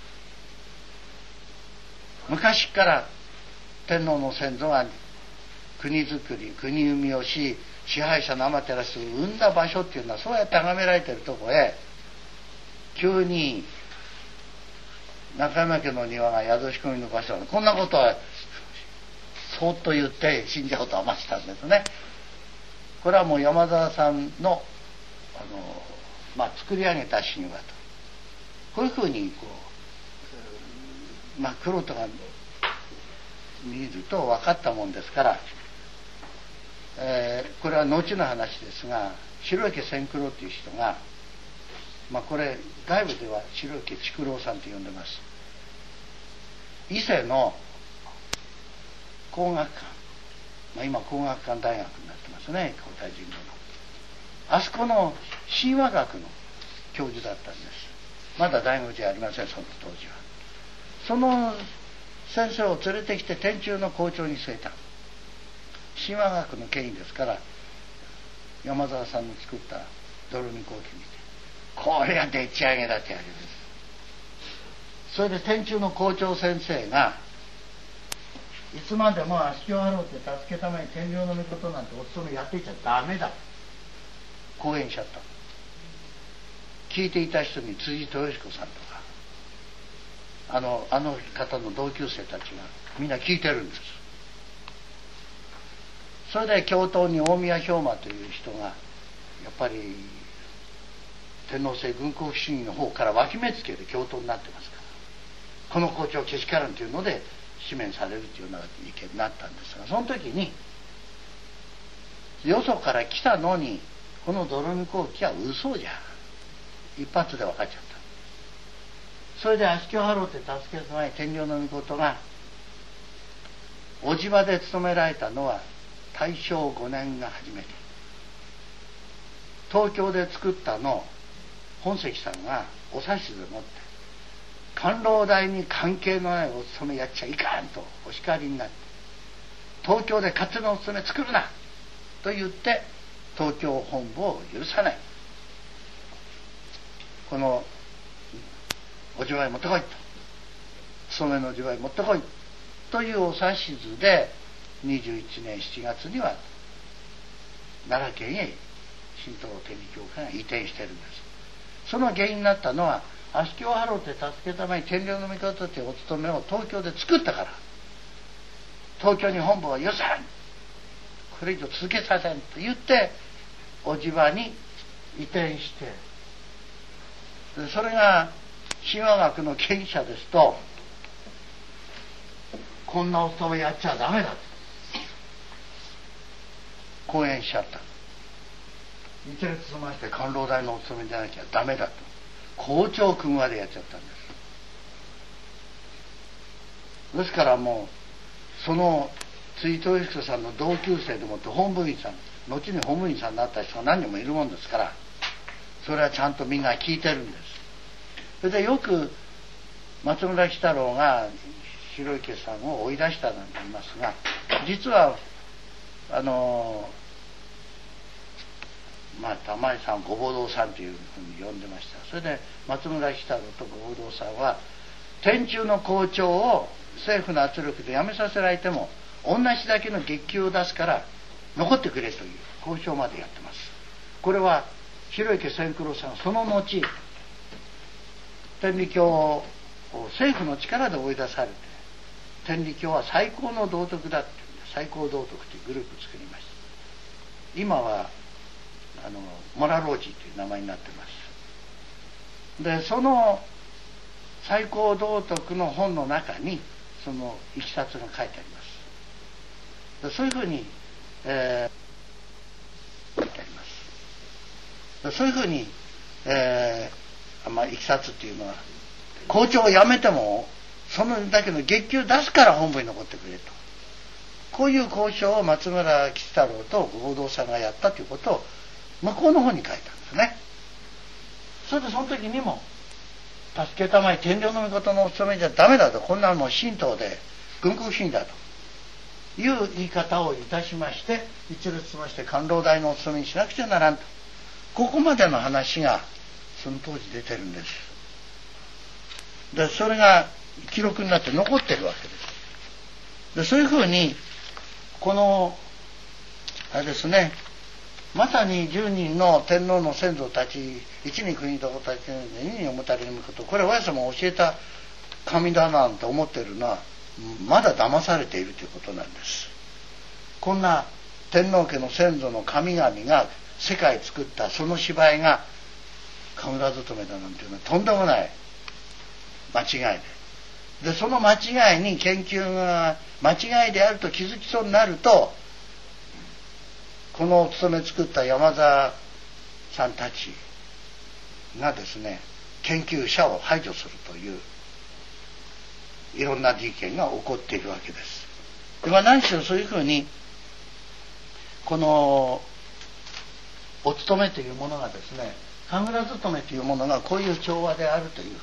昔から天皇の先祖が国づくり国生みをし支配者の天照を生んだ場所っていうのはそうやって崇められてるところへ急に中山家の庭が宿し込みの場所だ、こんなことはそっと言って信者を騙したんですね。これはもう山沢さんの作り上げた神話と、こういうふうに黒とが見ると分かったもんですから、これは後の話ですが、白池千九郎という人が、これ外部では白池竹郎さんと呼んでます。伊勢の工学館、今工学館大学になってますね、皇太神宮のあそこの神話学の教授だったんです。まだ大学じゃありません、その当時は。その先生を連れてきて天中の校長に据えた。神話学の権威ですから、山沢さんの作った泥見後期見て、これはでっち上げだってやるんです。それで天中の校長先生がいつまでも足清払うって助けために天領の御事なんてお勤めやっていちゃダメだ講演しちゃった。聞いていた人に辻豊彦さんとかあの方の同級生たちがみんな聞いてるんです。それで教頭に大宮兵馬という人がやっぱり天皇制軍国主義の方から脇目つける教頭になってますから、この校長をけしからんというので罷免されるというような意見になったんですが、その時によそから来たのにこの泥見後期は嘘じゃ、一発で分かっちゃった。それで足清払うって助ける前に天領の御事が叔父場で務められたのは大正5年が初めて、東京で作ったのを本石さんがお指図で持って官労大に関係のないお勤めやっちゃいかんとお叱りになって、東京で勝手なお勤め作るなと言って東京本部を許さない、このお地盤持ってこいと、勤めのお地盤持ってこいというお指図で21年7月には奈良県へ神道天理教会が移転してるんです。その原因になったのは足清払うって助けために天領の御事というお勤めを東京で作ったから、東京に本部は許さん、これ以上続けさせんと言ってお地場に移転して、それが神話学の権威者ですとこんなお勤めやっちゃダメだと講演しちゃった。一列つまして官労大のお勤めじゃなきゃダメだと校長君までやっちゃったんです。ですからもうその辻豊彦さんの同級生でもって本部員さん、後に本部員さんになった人が何人もいるもんですから、それはちゃんとみんな聞いてるんです。それでよく松村喜太郎が広池さんを追い出したなんて言いますが、実は玉井さんごぼう堂さんというふうに呼んでました。それで松村喜太郎とごぼう堂さんは天中の校長を政府の圧力で辞めさせられても同じだけの月給を出すから残ってくれという交渉までやってます。これは広池千九郎さんその後天理教を政府の力で追い出されて、天理教は最高の道徳だって最高道徳というグループを作りました。今はモラロージーという名前になってます。でその最高道徳の本の中にそのいきさつが書いてあります。でそういうふうに、書いてあります。でそういうふうに、いきさつっていうのは校長を辞めてもそのだけの月給出すから本部に残ってくれと、こういう交渉を松村吉太郎とごぼう堂さんがやったということを向こうの方に書いたんですね。それでその時にも助けたまえ天領の御事のお務めじゃダメだと、こんなの神道で軍国主義だという言い方をいたしまして、一律として官老大のお務めにしなくちゃならんと、ここまでの話がその当時出てるんです。でそれが記録になって残ってるわけです。でそういうふうにこのあれですね、まさに10人の天皇の先祖たち、一人国とたちにおもたれること、これは親様が教えた神だなんて思ってるのはまだ騙されているということなんです。こんな天皇家の先祖の神々が世界作ったその芝居が神楽勤めだなんていうのはとんでもない間違いで、その間違いに研究が間違いであると気づきそうになると、このお勤め作った山田さんたちがですね、研究者を排除するといういろんな事件が起こっているわけです。で何しろそういうふうにこのお勤めというものがですね、神楽勤めというものがこういう調和であるというふうになった。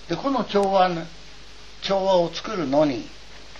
でこの調和を作るのに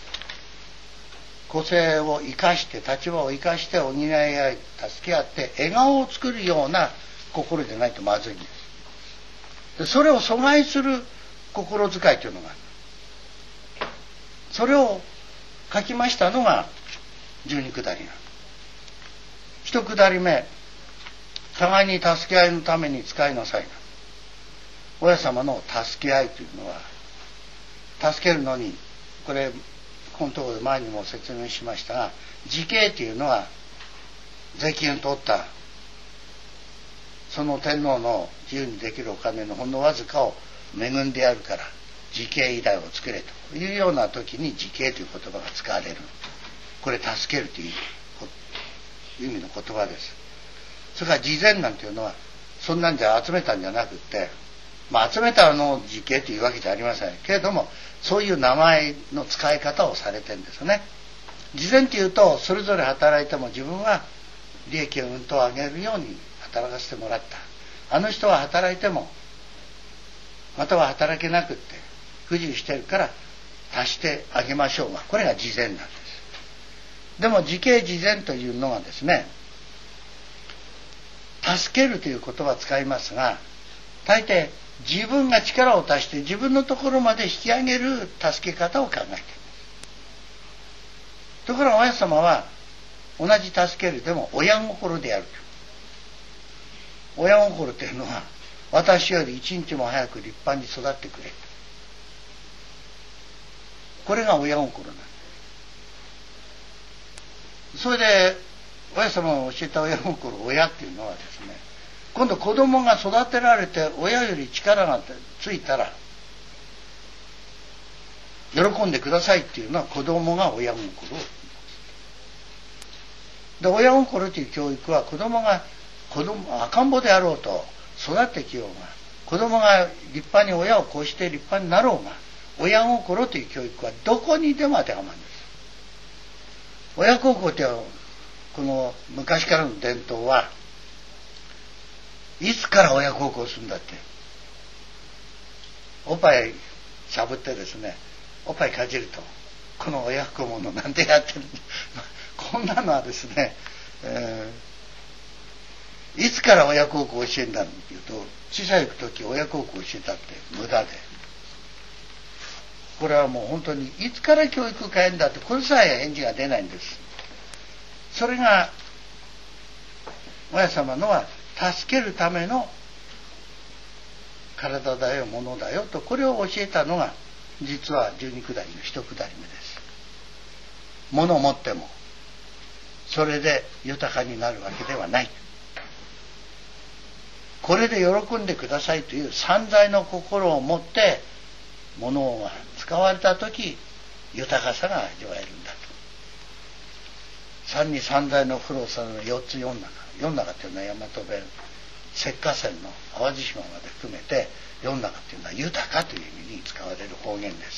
個性を生かして立場を生かして補い合い助け合って笑顔を作るような心でないとまずいんです。でそれを阻害する心遣いというのがある。それを書きましたのが12下りなんです。一下り目、互いに助け合いのために使いなさいな。親様の助け合いというのは、助けるのにこれこのところで前にも説明しましたが、自刑というのは税金を取ったその天皇の自由にできるお金のほんのわずかを恵んでやるから自刑依頼を作れというような時に自刑という言葉が使われる。これ助けるという意味の言葉です。それから慈善なんていうのはそんなんじゃ集めたんじゃなくって、集めたのを自刑というわけじゃありませんけれども、そういう名前の使い方をされてるんですよね。慈善というとそれぞれ働いても自分は利益をうんと上げるように働かせてもらった。あの人は働いてもまたは働けなくって不自由してるから足してあげましょうが、これが慈善なんです。でも自刑慈善というのがですね、助けるという言葉を使いますが、大抵自分が力を足して自分のところまで引き上げる助け方を考えている。ところが親様は同じ助けるでも親心でやる。親心というのは私より一日も早く立派に育ってくれ。これが親心なんです。それで親様が教えた親心、親っていうのはですね、今度子供が育てられて親より力がついたら喜んでくださいっていうのは子供が親心を。で親心という教育は子供が赤ん坊であろうと育ってきようが、子供が立派に親をこうして立派になろうが、親心という教育はどこにでも当てはまるんです。親孝行というこの昔からの伝統はいつから親孝行するんだって、おっぱいしゃぶってですね、 おっぱいかじると、この親不孝者なんでやってるんだこんなのはですね、いつから親孝行を教えんだっていうと、小さい時親孝行を教えたって無駄で、これはもう本当にいつから教育を変えるんだって、これさえ返事が出ないんです。それが親様のは助けるための体だよ、ものだよと、これを教えたのが実は12下りの一下り目です。物を持ってもそれで豊かになるわけではない。これで喜んでくださいという散財の心を持って物が使われた時、豊かさが味わえるんだと。三に散財の苦労さの4つ4中、4中というのは大和弁石化線の淡路島まで含めて、4中というのは豊かという意味に使われる方言です。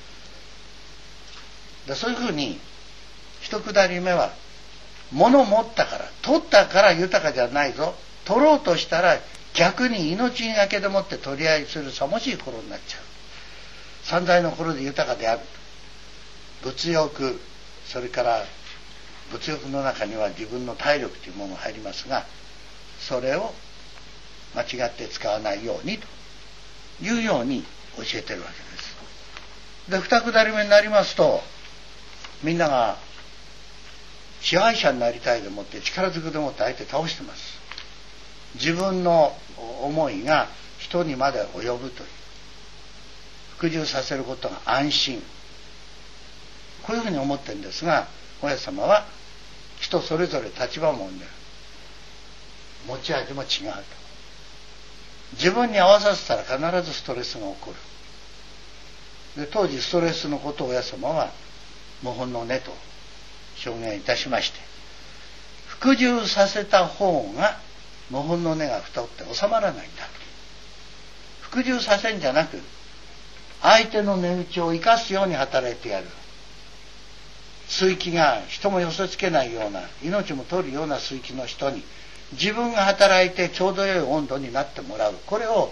でそういうふうに一下り目は、物を持ったから取ったから豊かじゃないぞ、取ろうとしたら逆に命がけでもって取り合いするさもしい頃になっちゃう。散財の頃で豊かである。物欲、それから物欲の中には自分の体力というものが入りますが、それを間違って使わないようにというように教えてるわけです。で二下り目になりますと、みんなが支配者になりたいと思って力ずくでもって相手倒してます。自分の思いが人にまで及ぶという、服従させることが安心、こういうふうに思ってるんですが、親様は人それぞれ立場もね、持ち味も違うと。自分に合わさせたら必ずストレスが起こる。で当時ストレスのことを親様は謀反の根と証言いたしまして、服従させた方が謀反の根が太って収まらないんだ。服従させんじゃなく、相手の値打ちを生かすように働いてやる。水気が人も寄せつけないような、命も取るような水気の人に自分が働いてちょうど良い温度になってもらう、これを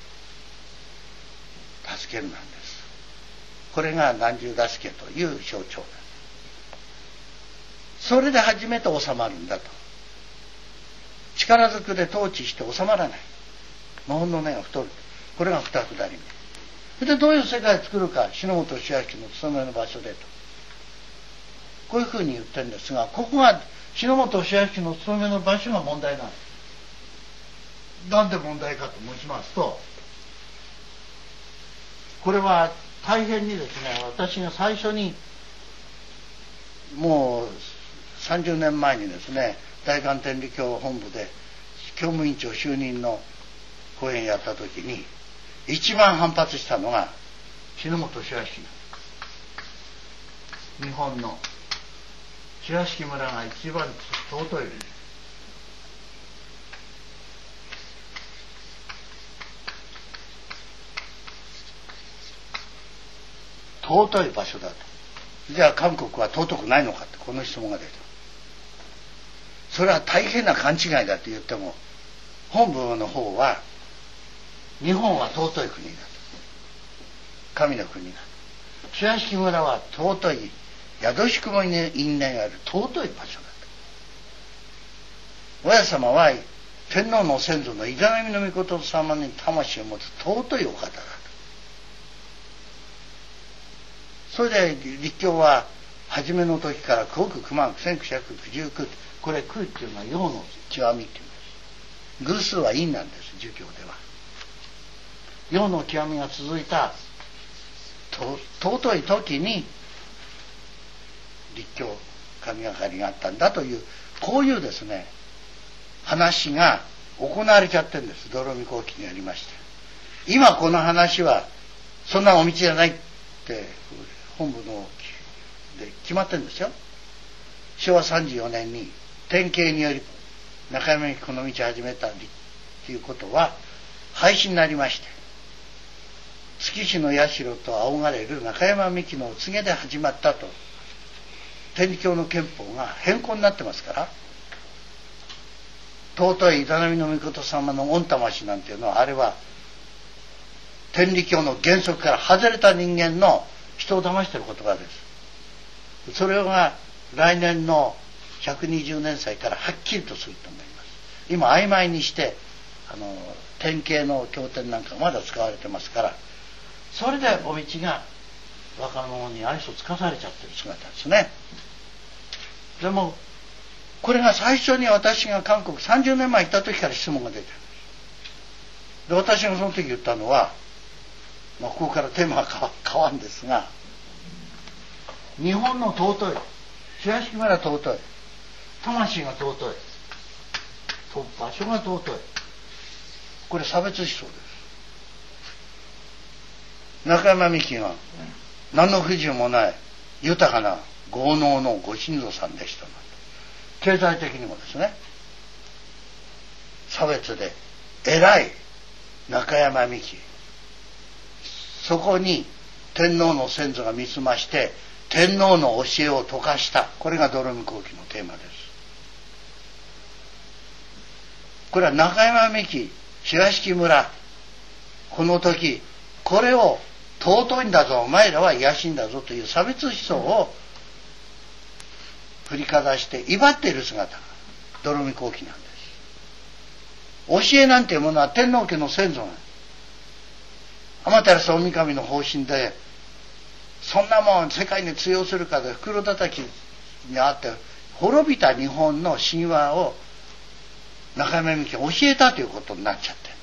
助けるなんです。これが何十助けという象徴だ。それで初めて収まるんだと。力ずくで統治して収まらない。謀反の根が太る。これが二下り目。それでどういう世界を作るか、篠本周明の務めの場所でと。こういうふうに言ってるんですが、ここが篠本周明の務めの場所が問題なんです。なんで問題かと申しますと、これは大変にですね、私が最初にもう30年前にですね、大韓天理教本部で教務委員長就任の講演やった時に一番反発したのが篠本周明。日本の白敷村が一番尊い。尊い場所だと。じゃあ韓国は尊くないのかって、この質問が出た。それは大変な勘違いだと言っても、本部の方は日本は尊い国だと、神の国だと。白敷村は尊い、宿宿も因縁がある尊い場所だと。親様は天皇の先祖の伊ザナミの命様に魂を持つ尊いお方だと。それで立教は初めの時から九億九万九千九百九十九、これ九っていうのは陽の極みっていうんです。偶数は陰なんです、儒教では。陽の極みが続いた尊い時に立教神がかりがあったんだという、こういうですね話が行われちゃってるんです。泥見後期にありまして、今この話はそんなお道じゃないって本部ので決まってるんですよ。昭和34年に典型により中山由紀この道を始めたということは廃止になりまして、月市の社と仰がれる中山美紀のお告げで始まったと天理教の憲法が変更になってますから、尊い伊ザナミの命様の御魂なんていうのは、あれは天理教の原則から外れた人間の人を騙している言葉です。それが来年の120年祭からはっきりとすると思います。今曖昧にして典型の経典なんかがまだ使われてますから、それでお道が若者に愛想つかされちゃってる姿ですね。でもこれが最初に私が韓国30年前行った時から質問が出てるんです。で私がその時言ったのは、ここからテーマが変わるんですが、日本の尊い、白屋敷村尊い、魂が尊い、場所が尊い、これ差別思想です。中山美紀が何の不自由もない豊かな豪農のご親族さんでしたの。経済的にもですね、差別で偉い中山美紀、そこに天皇の先祖が見つまして天皇の教えを説かした。これが泥見後期のテーマです。これは中山美紀、白屋敷村、この時これを尊いんだぞ、お前らは野心だぞという差別思想を振りかざして威張っている姿が泥見後期なんです。教えなんていうものは天皇家の先祖が天照大神の方針で、そんなもん世界に通用するかで袋叩きにあって滅びた日本の神話を中山美紀が教えたということになっちゃってる。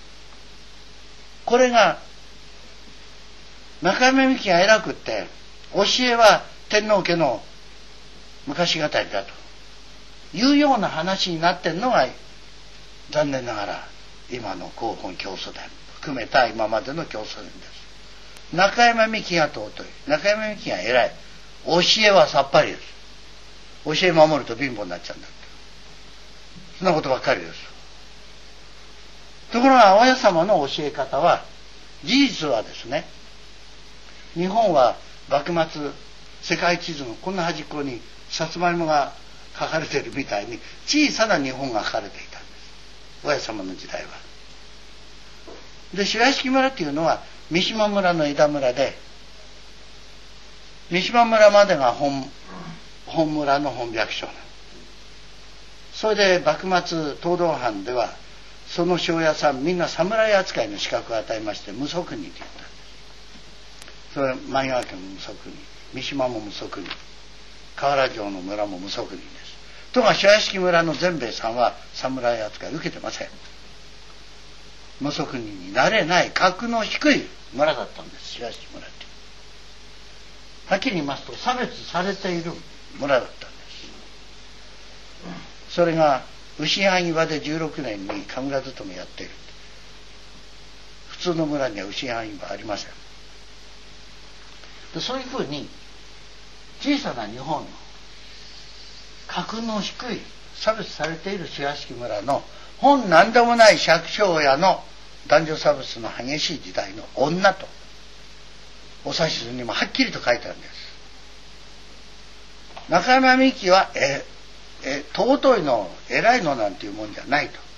これが中山美紀が偉くって教えは天皇家の昔語りだというような話になってるのが残念ながら今の広本教祖伝含めた今までの教祖伝です。中山美紀が尊い、中山美紀が偉い、教えはさっぱりです。教え守ると貧乏になっちゃうんだって、そんなことばっかりです。ところが青谷様の教え方は、事実はですね、日本は幕末世界地図のこんな端っこにさつまいもが書かれているみたいに小さな日本が書かれていたんです、青谷様の時代は。で白屋敷村っていうのは三島村の枝村で、三島村までが本村の本百姓。それで幕末東道藩ではその庄屋さんみんな侍扱いの資格を与えまして無足人と言ったんです。それは前川家も無足人、三島も無足人、河原城の村も無足人です。とが白屋敷村の善兵衛さんは侍扱いを受けてません。無足人になれない格の低い村だったんです、白屋敷村って。はっきり言いますと差別されている村だったんです。それが牛藩岩で16年に神楽勤めやっている。普通の村には牛藩岩ありません。でそういうふうに小さな日本の格の低い差別されている白屋敷村の本何でもない百姓家の男女差別の激しい時代の女とお指図にもはっきりと書いてあるんです。中山美紀は尊いの偉いのなんていうもんじゃないと。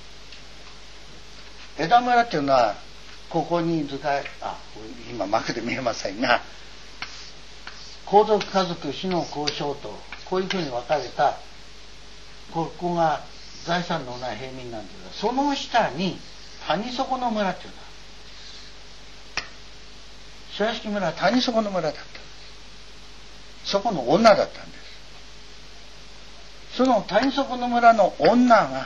枝村っていうのはここに図解今幕で見えませんが、皇族家族死の交渉とこういうふうに分かれた、ここが財産のない平民なんですが、その下に谷底の村っていうのは白屋敷村は谷底の村だった。そこの女だったんです。その谷底の村の女が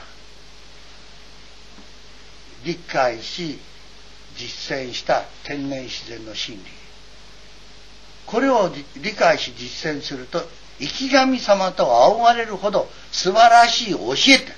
理解し実践した天然自然の真理、これを理解し実践すると生き神様と仰がれるほど素晴らしい教えて、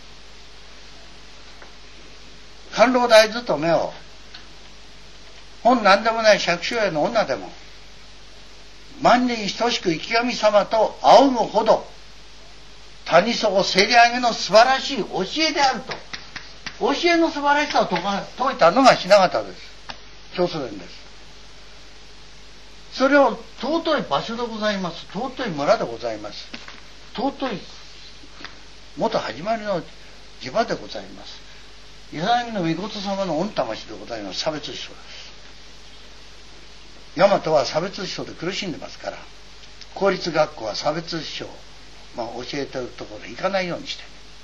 官老大勤めを本何でもない百姓家の女でも万人等しく生き神様と仰ぐほど谷底せり上げの素晴らしい教えであると、教えの素晴らしさを説いたのが雛形です。教祖伝です。それを尊い場所でございます、尊い村でございます、尊い元始まりの地場でございます、柳の御事様の御魂でございます。差別思想です。 大和は差別思想で苦しんでますから、公立学校は差別思想、教えてるところへ行かないようにして、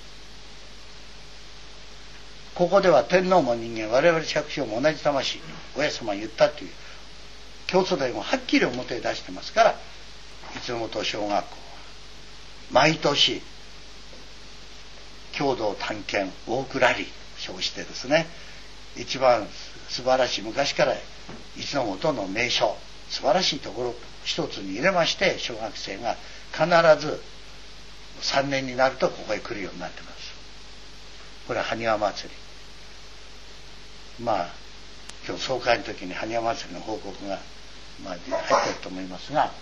ここでは天皇も人間、我々百姓も同じ魂、親様が言ったという教祖伝をはっきり表へ出してますから、い本小学校は毎年共同探検ウォークラリー称してですね、一番素晴らしい、昔からい本の名所、素晴らしいところ一つに入れまして、小学生が必ず3年になるとここへ来るようになってます。これは埴輪祭り。今日総会の時に埴輪祭りの報告が入ってると思いますが、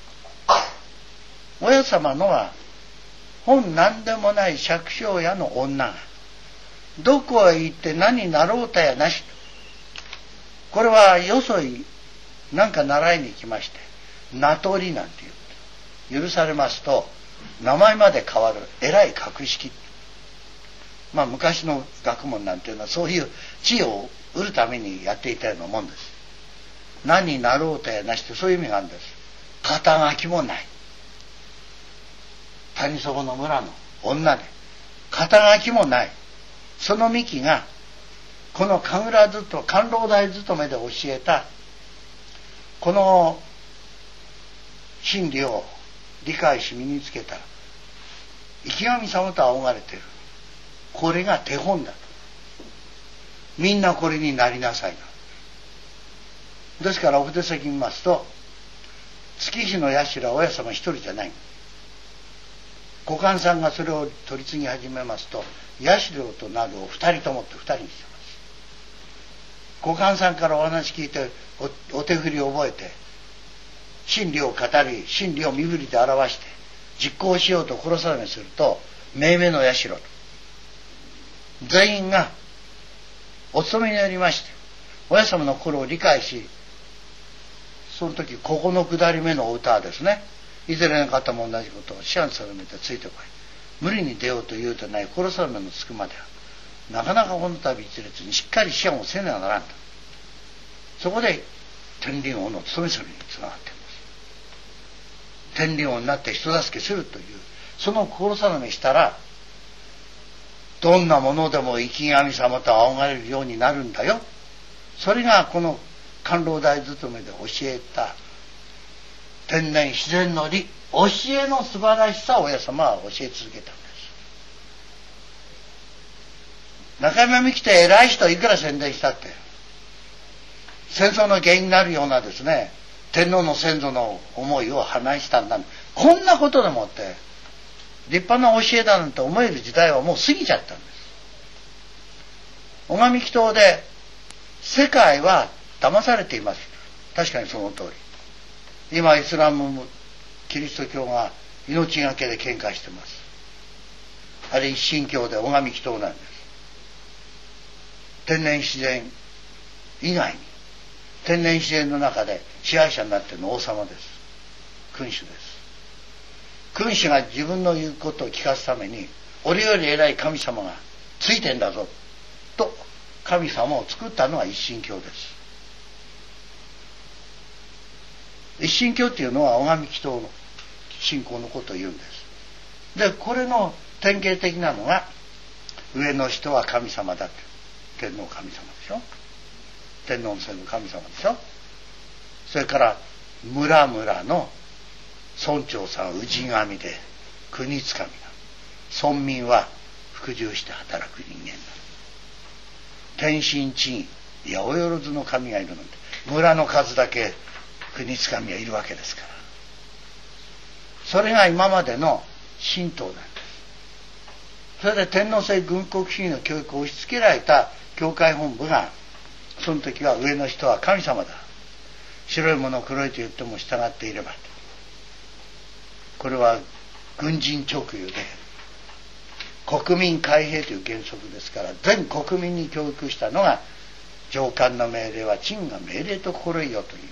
親様のは本何でもない借姓家の女がどこへ行って何になろうたやなし、これはよそいなんか習いに行きまして、名取りなんていう許されますと名前まで変わる偉い格式、昔の学問なんていうのはそういう地位を得るためにやっていたようなもんです。何になろうたやなしってそういう意味があるんです。肩書きもない、谷底の村の女で肩書きもない、その幹がこの神老大勤めで教えたこの真理を理解し身につけた池上様と仰がれている、これが手本だと、みんなこれになりなさいな。ですからお手先見ますと、月日の社は親様一人じゃない、ご官さんがそれを取り次ぎ始めますと社となるを二人ともって二人にしてます。ご官さんからお話聞いて お手振りを覚えて真理を語り、真理を身振りで表して実行しようと殺さめすると、命名の社と全員がお勤めになりまして、親様の心を理解し、その時ここの下り目のお歌はですね、いずれの方も同じことを思案定めてついてこい、無理に出ようと言うてない殺さめのつくまではなかなかこの度一列にしっかり思案をせねばならんと、そこで天輪王の務めそれにつながっています。天輪王になって人助けするというその心定めしたら、どんなものでも生神様と仰がれるようになるんだよ。それがこの官老大勤めで教えた天然自然の理、教えの素晴らしさを親様は教え続けたんです。中山に来て偉い人いくら宣伝したって、戦争の原因になるようなですね、天皇の先祖の思いを話したんだ、こんなことでもって立派な教えだなんて思える時代はもう過ぎちゃったんです。尾上祈祷で世界は騙されています。確かにその通り、今イスラムキリスト教が命がけで喧嘩してます。あれ一神教で尾上祈祷なんです。天然自然以外に天然自然の中で支配者になっているのは王様です。君主です。君主が自分の言うことを聞かすために、俺より偉い神様がついてんだぞと神様を作ったのは一神教です。一神教っていうのは尾上祈祷の信仰のことを言うんです。でこれの典型的なのが、上の人は神様だって、天皇神様でしょ、天皇の先祖神様でしょ。それから村々の村長さんは氏神で国つかみだ、村民は服従して働く人間だ。天神地位、八百万の神がいるので、村の数だけ国つかみはいるわけですから、それが今までの神道なんです。それで天皇制軍国主義の教育を押し付けられた教会本部が、その時は上の人は神様だ、白いもの黒いと言っても従っていれば、これは軍人直輸で国民皆兵という原則ですから、全国民に教育したのが上官の命令は朕が命令と心得よという、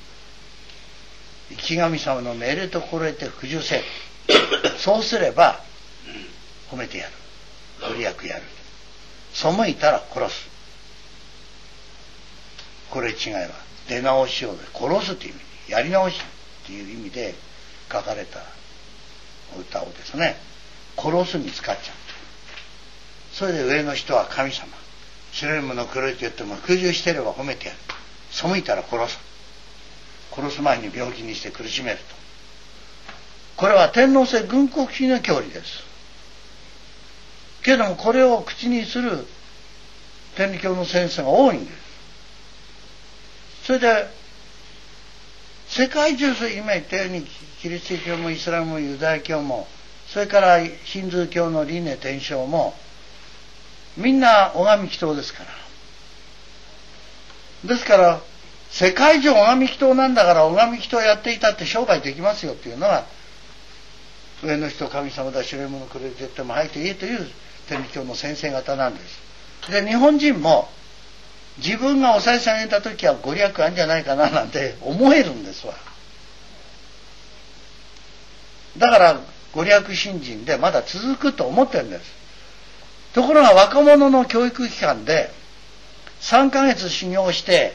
生神様の命令と心得て服従せそうすれば褒めてやる、ご利益やる、背いたら殺す、 これ違いは出直しを殺すという意味で、やり直しという意味で書かれた歌をですね、殺すに使っちゃう。それで上の人は神様、白いもの黒いと言っても服従していれば褒めてやる、背いたら殺す、殺す前に病気にして苦しめると。これは天皇制軍国主義の教理です。けれどもこれを口にする天理教の先生が多いんです。それで世界中、今言ったようにキリスト教もイスラムもユダヤ教も、それからヒンズー教の輪廻転生もみんな拝み祈祷ですから。ですから世界中拝み祈祷なんだから、拝み祈祷やっていたって商売できますよっていうのは、上の人神様だ、白いものくれると言っても入っていいという天理教の先生方なんです。で日本人も自分がお賽銭あげた時はご利益あるんじゃないかななんて思えるんですわ。だからご利益信心でまだ続くと思ってるんです。ところが若者の教育機関で3ヶ月修行して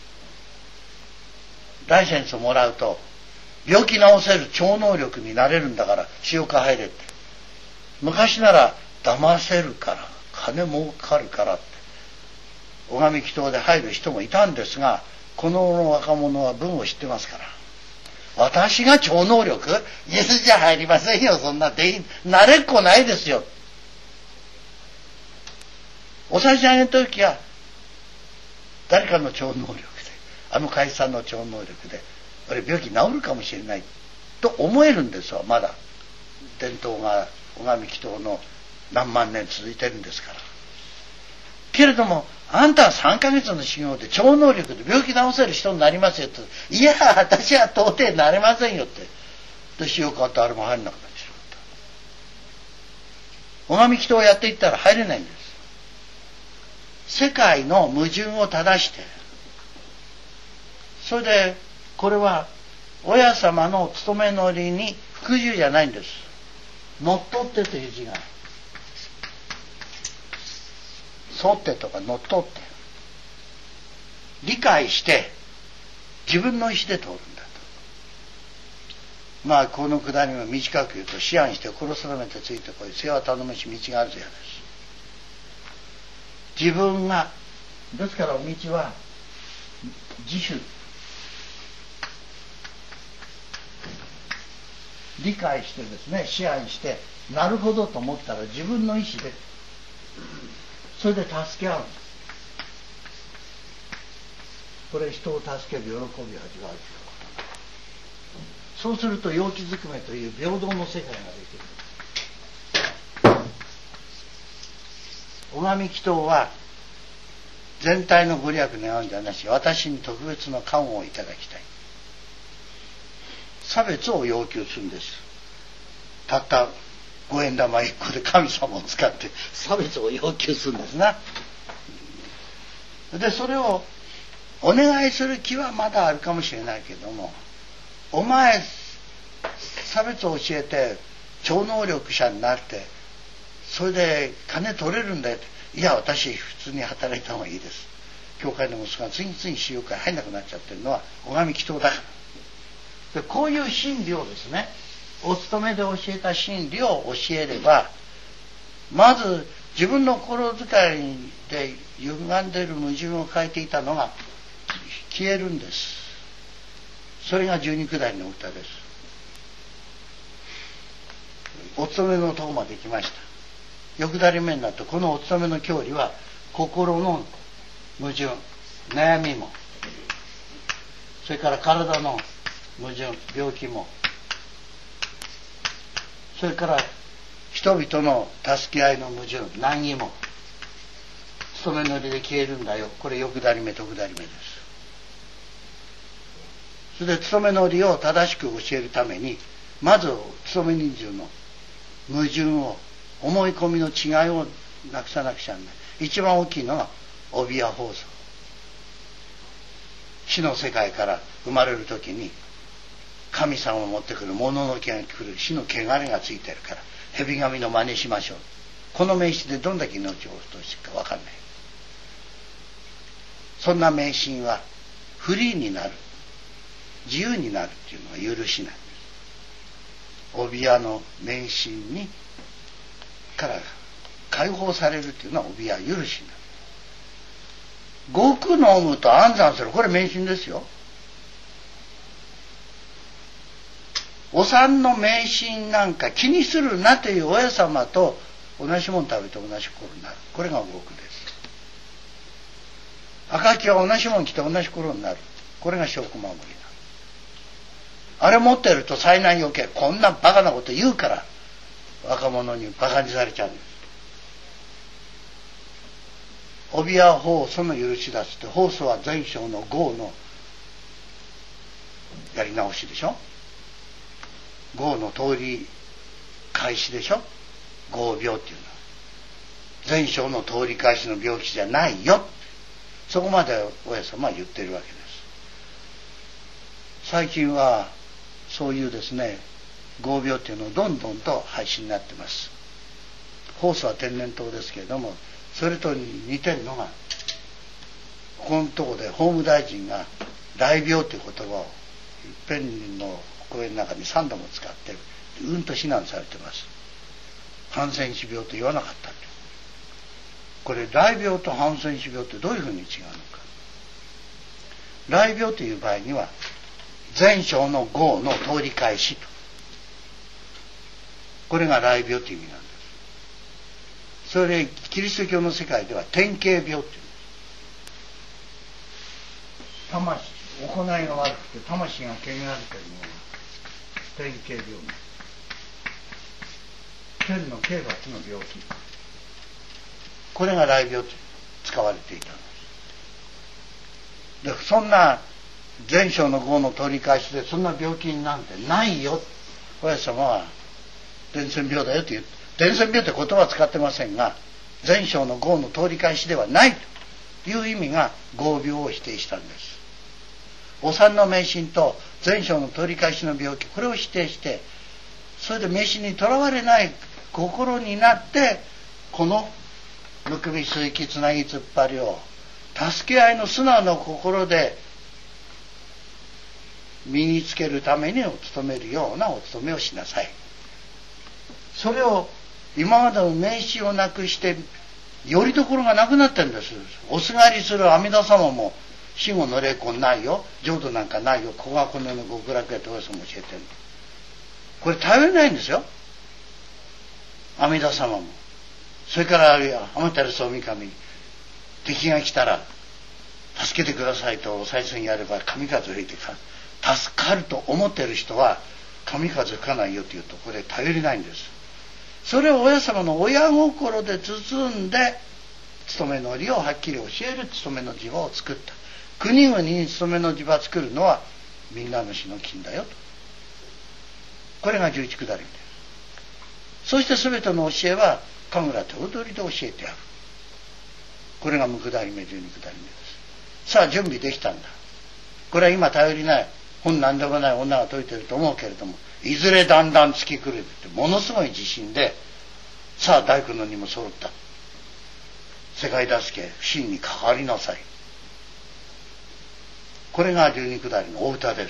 ライセンスをもらうと、病気治せる超能力になれるんだから塩化入れって、昔なら騙せるから金儲かるからって拝み祈祷で入る人もいたんですが、この若者は文を知ってますから、私が超能力イエスじゃ入りませんよ、そんなで慣れっこないですよ。お賽銭あげた時は誰かの超能力で、あの会社の超能力で俺病気治るかもしれないと思えるんですわ。まだ伝統が拝み祈祷の何万年続いてるんですから。けれどもあんたは3ヶ月の修行で超能力で病気治せる人になりますよって、いや私は到底なれませんよって、で塩化ってあれも入らなくなってしまった。拝み祈祷をやっていったら入れないんです。世界の矛盾を正して、それでこれは親様の務めの理に服従じゃないんです。乗っ取ってという字が、沿ってとか乗っ取って理解して自分の意思で通るんだと。まあこのくだりも短く言うと、思案して殺さめてついてこい、背は頼むし道があるぜやです。自分がですから、道は自主、理解してですね、思案してなるほどと思ったら自分の意思でそれで助け合うんです。これ人を助ける喜びを味わうということ。そうすると陽気づくめという平等の世界ができる。拝み祈祷は全体のご利益願うんじゃなし、私に特別な感をいただきたい、差別を要求するんです。たった5円玉1個で神様を使って差別を要求するんですな。でそれをお願いする気はまだあるかもしれないけども、お前差別を教えて超能力者になってそれで金取れるんだよって、いや私普通に働いた方がいいです。教会の息子が次々私有会入んなくなっちゃってるのは拝み祈祷だから。でこういう真理をですね、お勤めで教えた真理を教えれば、まず自分の心遣いで歪んでいる矛盾を変えていたのが消えるんです。それが十二下りの歌です。お勤めのとこまで来ました。翌下り目になってこのお勤めの教理は心の矛盾、悩みも、それから体の矛盾、病気も、それから人々の助け合いの矛盾、難儀も勤めのりで消えるんだよ。これ翌下り目と下り目です。それで勤めのりを正しく教えるために、まず勤め人数の矛盾を、思い込みの違いをなくさなくちゃならない。一番大きいのが帯や法則。死の世界から生まれるときに神様を持ってくる物の気が来る、死の汚れがついてるから蛇神の真似しましょう。この名詞でどんだけ命を落としていくか分かんない。そんな迷信はフリーになる、自由になるっていうのが許しなんです。帯屋の迷信にから解放されるっていうのは帯屋許しなんです。極飲むと安産する、これ迷信ですよ。お産の迷信なんか気にするなという親様と同じもの食べて同じ頃になる、これが極です。赤木は同じもの着て同じ頃になる、これが食守りな。あれ持ってると災難余計、こんなバカなこと言うから若者にバカにされちゃうんです。帯や法祖の許し出すって、法祖は前生の業のやり直しでしょ、業の通り返しでしょ、業病っていうのは前生の通り返しの病気じゃないよ、そこまで親様は言ってるわけです。最近はそういうですね、業病っていうのをどんどんと廃止になってます。ホースは天然痘ですけれども、それと似てるのがここのところで法務大臣が大病という言葉を一遍の講演の中に3度も使ってうんと非難されてます。ハンセン氏病と言わなかったと。これ大病とハンセン氏病ってどういうふうに違うのか。大病という場合には前生の業の通り返しと、これが雷病という意味なんです。それでキリスト教の世界では典型病という、魂行いが悪くて魂が汚れてるのが典型病、天の刑罰の病気、これが雷病と使われていたんです。でそんな前生の業の取り返しでそんな病気なんてないよ、親様は伝染病だよという、伝染病って言葉は使ってませんが、前生の業の通り返しではないという意味が業病を否定したんです。お産の迷信と前生の通り返しの病気、これを否定して、それで迷信にとらわれない心になって、このむくみ水気つなぎ突っ張りを助け合いの素直な心で身につけるためにお努めるようなお努めをしなさい。それを今までの迷信をなくしてよりどころがなくなってるんです。おすがりする阿弥陀様も死後の霊魂ないよ、浄土なんかないよ、ここがこの世の極楽やと親様教えてる。これ頼れないんですよ、阿弥陀様も。それから天照大神、敵が来たら助けてくださいとお賽銭やれば神風吹いて助かると思ってる人は神風吹かないよというところで頼りないんです。それを親様の親心で包んで勤めの理をはっきり教える勤めの地場を作った。国々に勤めの地場を作るのはみんなの死の金だよと、これが十一下りです。そして全ての教えは神楽手踊りで教えてある。これが無下り目十二下り目です。さあ準備できたんだ。これは今頼りない本なんでもない女が説いてると思うけれども、いずれだんだん月来るってものすごい自信で、さあ大工の荷も揃った、世界助け不信に関わりなさい。これが十二下りのお歌です。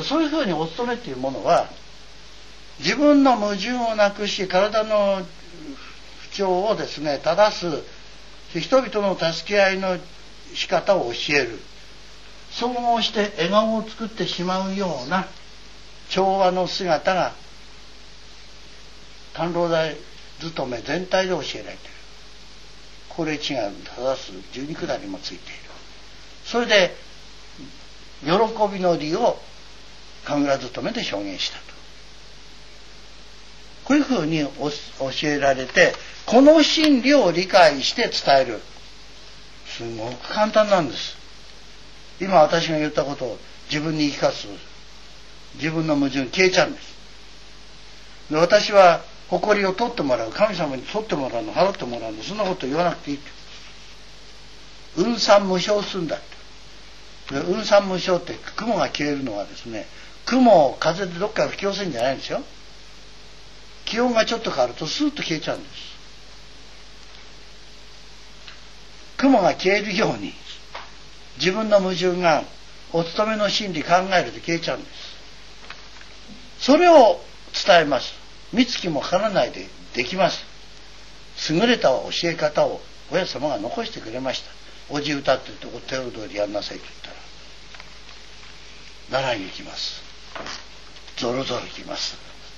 そういうふうにお勤めっていうものは自分の矛盾をなくし、体の不調をですね正す、人々の助け合いの仕方を教える、総合して笑顔を作ってしまうような調和の姿が官老大勤め全体で教えられている。これ違う正す十二下りもついている。それで喜びの理を神楽勤めで証言したと、こういうふうに教えられて、この真理を理解して伝える、すごく簡単なんです。今私が言ったことを自分に言い聞かす、自分の矛盾消えちゃうんです。で私は誇りを取ってもらう、神様に取ってもらうの、払ってもらうの、そんなこと言わなくていいって。雲散無償するんだって。雲散無償って雲が消えるのはですね、雲を風でどっか吹き寄せるんじゃないんですよ。気温がちょっと変わるとスーッと消えちゃうんです。雲が消えるように自分の矛盾がお勤めの真理考えると消えちゃうんです。それを伝えます。三月もかからないでできます。優れた教え方を親様が残してくれました。おじ歌って言ってお手踊りやんなさいと言ったら習いに行きます。ゾロゾロ行きます。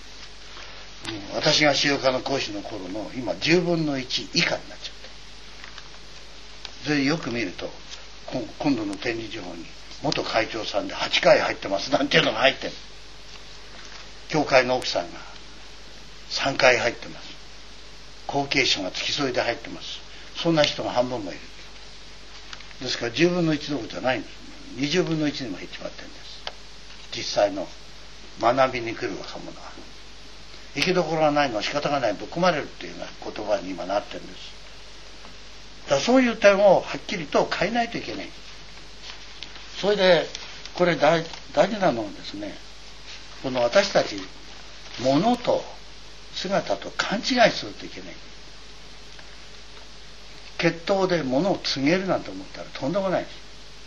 私が修行科の講師の頃の今10分の1以下になっちゃった。それでよく見ると今度の天理地方に元会長さんで8回入ってますなんていうのが入ってる。教会の奥さんが3回入ってます。後継者が付き添いで入ってます。そんな人が半分もいる。ですから10分の1どころじゃないんです。20分の1にも減っちまってるんです。実際の学びに来る若者は行きどころがないのは仕方がない、ぶっ込まれるっていうような言葉に今なってるんです。だからそういう点をはっきりと変えないといけない。それでこれ大事なのはですね、この私たち物と姿と勘違いするといけない。血統で物を告げるなんて思ったらとんでもないです。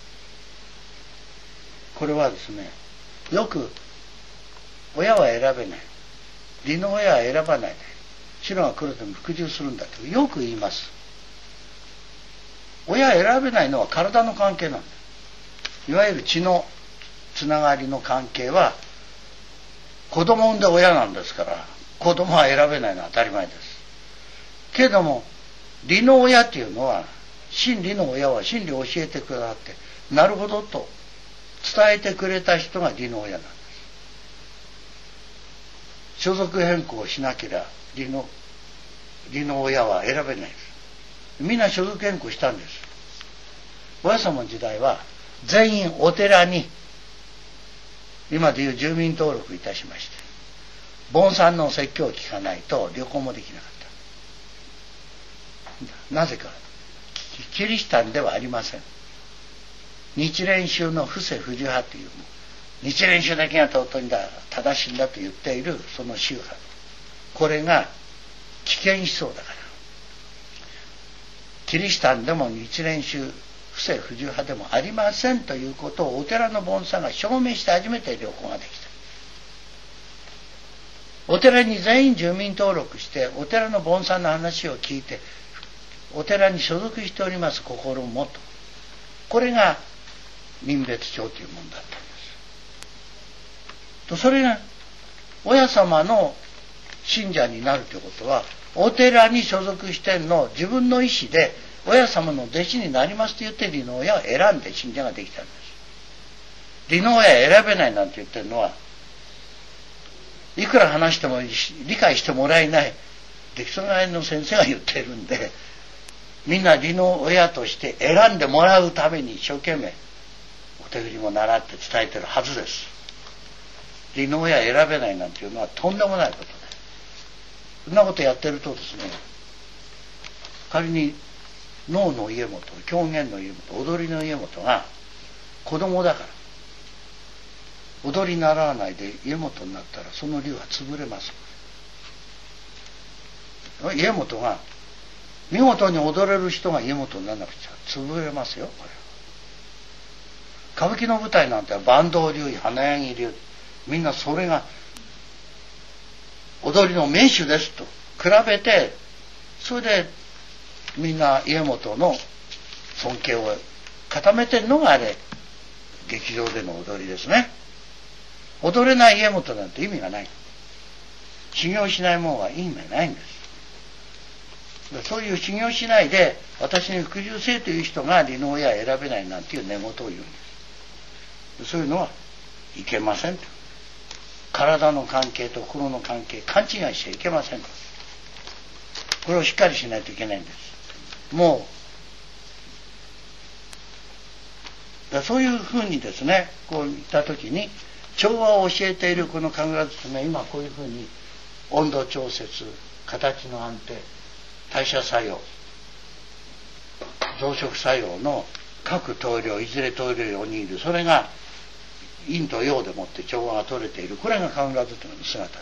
これはですね、よく親は選べない、利の親は選ばないで白が黒でも服従するんだとよく言います。親は選べないのは体の関係なんだ。いわゆる血のつながりの関係は子供産んで親なんですから、子供は選べないのは当たり前です。けれども理の親っていうのは、真理の親は真理を教えてくださってなるほどと伝えてくれた人が理の親なんです。所属変更をしなければ理の親は選べないです。みんな所属変更したんです。親様の時代は全員お寺に今でいう住民登録いたしまして、盆山の説教を聞かないと旅行もできなかった。なぜかキリシタンではありません。日蓮宗の布施不受派という、日蓮宗だけが尊いんだ、正しいんだと言っているその宗派、これが危険思想だから、キリシタンでも日蓮宗布施不受派でもありませんということをお寺の盆さんが証明して初めて旅行ができた。お寺に全員住民登録してお寺の盆さんの話を聞いて、お寺に所属しております心もと、これが民別帳というものだったんですと。それが親様の信者になるということは、お寺に所属してんの自分の意思で親様の弟子になりますと言って利の親を選んで信者ができたんです。利の親選べないなんて言ってるのは、いくら話しても理解してもらえない出来損ないの先生が言ってるんで、みんな利の親として選んでもらうために一生懸命お手振りも習って伝えてるはずです。利の親選べないなんていうのはとんでもないことで、そんなことやってるとですね、仮に能の家元、狂言の家元、踊りの家元が子供だから踊り習わないで家元になったら、その流は潰れます。家元が見事に踊れる人が家元にならなくちゃ潰れますよ。これ歌舞伎の舞台なんて坂東流、花柳流、みんなそれが踊りの名手ですと比べて、それでみんな家元の尊敬を固めてるのがあれ劇場での踊りですね。踊れない家元なんて意味がない。修行しないもんは意味がないんです。そういう修行しないで私に服従せという人が利の親を選べないなんていう寝言を言うんです。そういうのはいけませんと。体の関係と心の関係勘違いしちゃいけません。これをしっかりしないといけないんです。もうそういうふうにですね、こう言った時に調和を教えているこの神楽包み、今こういうふうに温度調節、形の安定、代謝作用、増殖作用の各等量、いずれ等量4人いる、それが陰と陽でもって調和が取れている、これが神楽包みの姿です。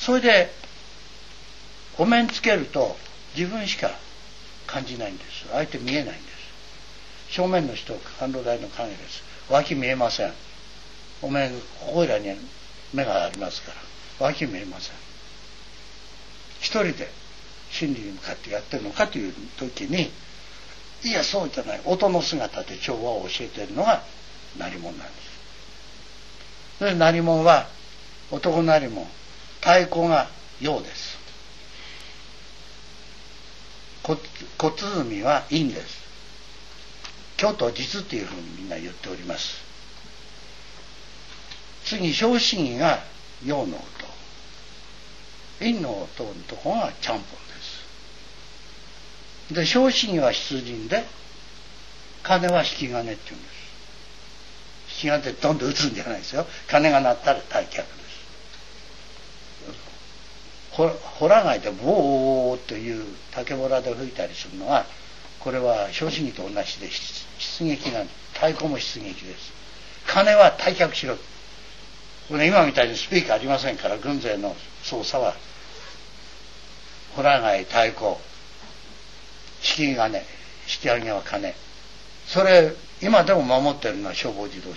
それでお面つけると自分しか感じないんです。相手見えないんです。 正面の人甘露台の影です。脇見えません。お前ここいらに目がありますから脇見えません。一人で真理に向かってやってるのかという時に、いやそうじゃない、音の姿で調和を教えているのが鳴り物なんです。で鳴り物は男鳴り物、太鼓が陽です。小鼓は陰です。虚と実というふうにみんな言っております。次小心儀が陽の音、陰の音のところがちゃんぽんです。で小心儀は出陣で、鐘は引き金っていうんです。引き金ってどんどん打つんじゃないですよ。鐘が鳴ったら退却です。ホラ貝でボーという竹ボラで吹いたりするのは、これは小心儀と同じで出撃なんです。太鼓も出撃です。鐘は退却しろ。これ今みたいにスピーカーありませんから、軍勢の操作はホラ貝、太鼓、引き金、引き上げは鐘、それ今でも守っているのは消防自動車です。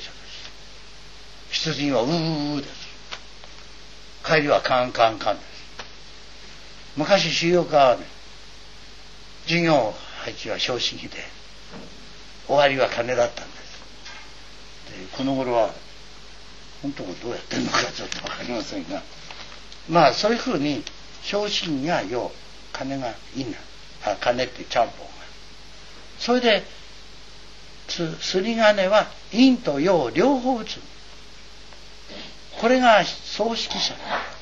出陣はうーです。帰りはカンカンカンです。昔主要課はね、授業配置は小心儀で終わりは鐘だったんです。でこの頃は本当はどうやってるのかちょっと分かりませんが、まあそういうふうに小心儀が陽、鐘が陰な、鐘ってちゃんぽんが、それですり金は陰と陽両方打つ。これが葬式者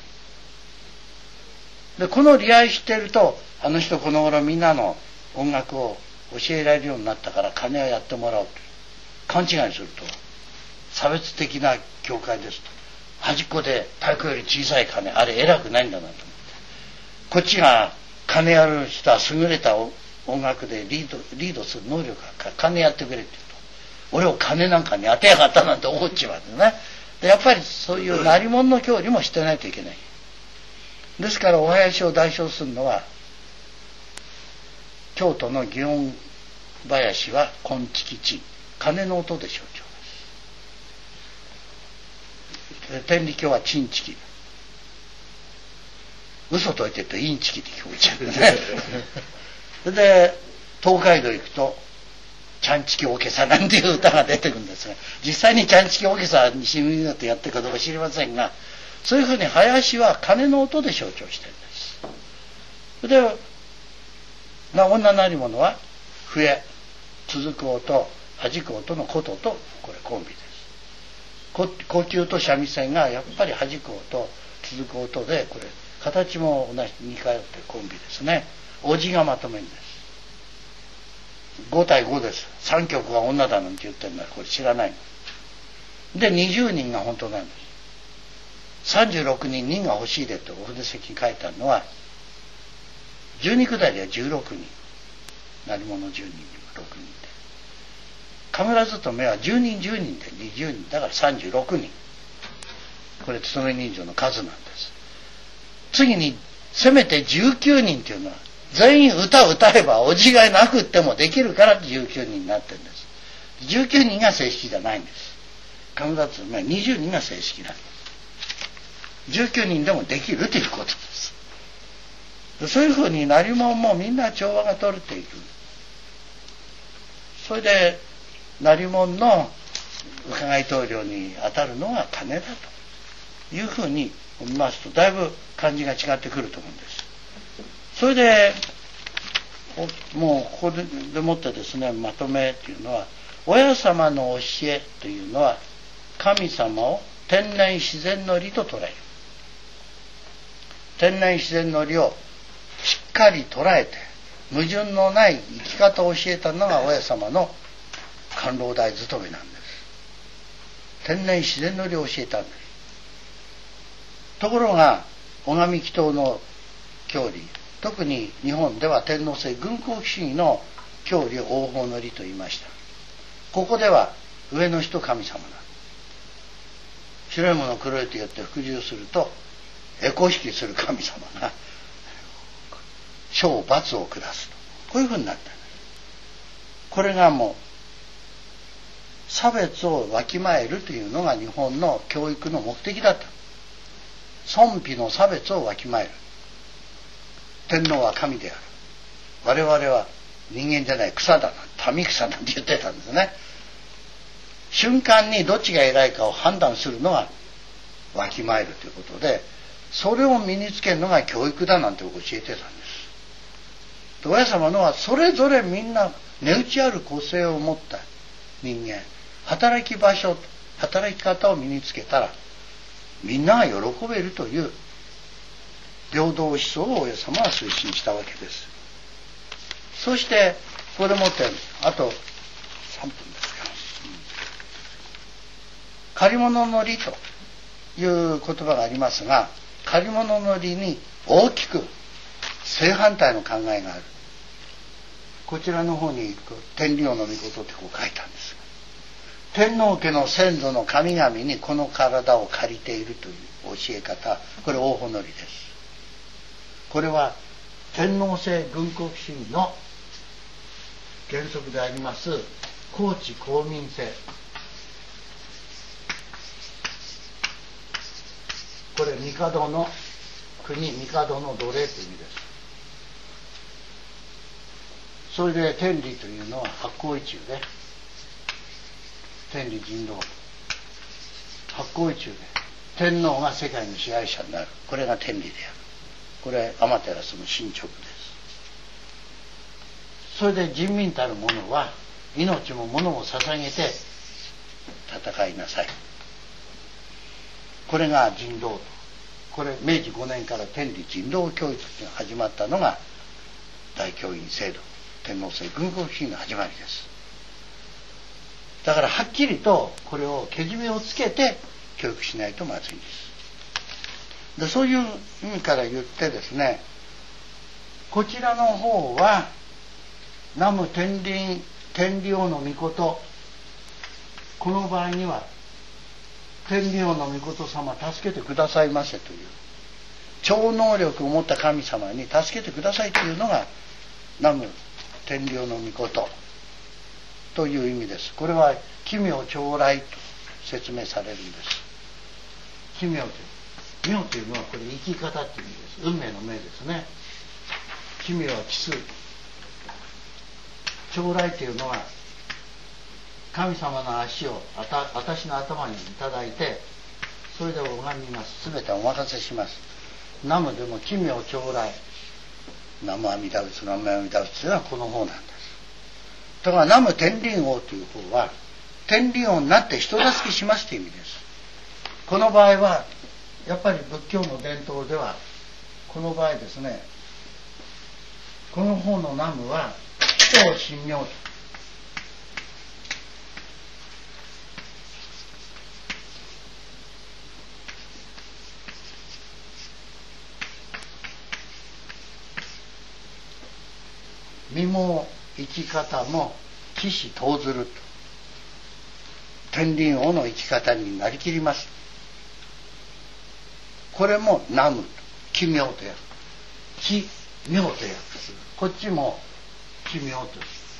で、この利合いしてると、あの人この頃みんなの音楽を教えられるようになったから鐘をやってもらおうと勘違いすると差別的な教会ですと、端っこで太鼓より小さい鐘、あれ偉くないんだなと思って、こっちが鐘やる人は優れた音楽でリードする能力があるから鐘やってくれって言うと、俺を鐘なんかに当てやがったなんて怒っちまうんですね。でやっぱりそういう鳴り物の教理もしてないといけない。ですからお囃子を代表するのは、京都の祇園囃子は金色地、鐘の音で象徴です。天理教は鎮式、嘘と言ってるとインチキって聞こえちゃうねそれで東海道行くとちゃんちきおけさなんていう歌が出てくるんですが、実際にちゃんちきおけさにしみになってやってるかどうか知りませんが、そういうふうに囃子は鐘の音で象徴してるんです。それで女鳴り物は笛、続く音、弾く音の琴とこれコンビです。呼吸と三味線がやっぱり弾く音、続く音で、これ形も同じ似通ってコンビですね。おじがまとめるんです。5対5です。3曲が女だなんて言ってるのはこれ知らないので、20人が本当なんです。36人人が欲しいでとお筆跡に書いてあるのは、12下りは16人、鳴り物10人にも6人で、神楽勤めは10人10人で20人だから36人、これ勤め人数の数なんです。次にせめて19人というのは全員歌を歌えばおじがなくってもできるから19人になってるんです。19人が正式じゃないんです。神楽勤めは20人が正式なんです。19人でもできるということです。そういうふうに鳴り物もみんな調和が取れていく。それで鳴り物の伺い棟梁に当たるのが鐘だというふうに見ますと、だいぶ感じが違ってくると思うんです。それでもうここでもってですね、まとめというのは、親様の教えというのは神様を天然自然の理と捉える。天然自然の理をしっかり捉えて矛盾のない生き方を教えたのが親様の甘露大勤めなんです。天然自然の理を教えたんです。ところが尾上祈祷の教理、特に日本では天皇制軍国主義の教理を王法の理と言いました。ここでは上の人神様なんです。白いもの黒いと言って服従するとエコ引きする神様が賞罰を下すと、こういうふうになったんです。これがも差別をわきまえるというのが日本の教育の目的だった。尊卑の差別をわきまえる。天皇は神である。我々は人間じゃない草だな、民草なんて言ってたんですね。瞬間にどっちが偉いかを判断するのがわきまえるということで、それを身につけるのが教育だなんて教えてたんです。親様のはそれぞれみんな値打ちある個性を持った人間、働き場所、働き方を身につけたらみんなが喜べるという平等思想を親様は推進したわけです。そしてこれもってあと3分ですか、借り物の利という言葉がありますが、借り物の利に大きく正反対の考えがある。こちらの方に天理王の御事ってこう書いたんですが、天皇家の先祖の神々にこの体を借りているという教え方、これ大本りです。これは天皇制軍国主義の原則であります公地公民制、これ帝の国、帝の奴隷という意味です。それで天理というのは発行一中で、天理人道、発行一中で天皇が世界の支配者になる、これが天理である。これ天照の進捗です。それで人民たる者は命も物も捧げて戦いなさい、これが人道と。これ明治5年から天理人道教育が始まったのが大教員制度、天皇制軍国主義の始まりです。だからはっきりとこれをけじめをつけて教育しないとまずいんです。でそういう意味から言ってですね、こちらの方は南無天理王の御事、この場合には天理王の御事様助けてくださいませという超能力を持った神様に助けてくださいというのが南無天理王の御事という意味です。これは奇妙長来と説明されるんです。奇妙という妙というのはこれ生き方という意味です。運命の命ですね。奇妙は奇数、将来というのは神様の足を私の頭にいただいて、それで拝みます。全てお任せします。南無でも奇妙将来、南無阿弥陀仏、南無阿弥陀仏というのはこの方なんです。だから南無天理王という方は天理王になって人助けしますという意味です。この場合はやっぱり仏教の伝統ではこの場合ですね、この方の南無は人を神妙と、身も生き方も起死投ずると、天理王の生き方になりきります。これも南無と奇妙と訳す、奇妙と訳す、こっちも奇妙と、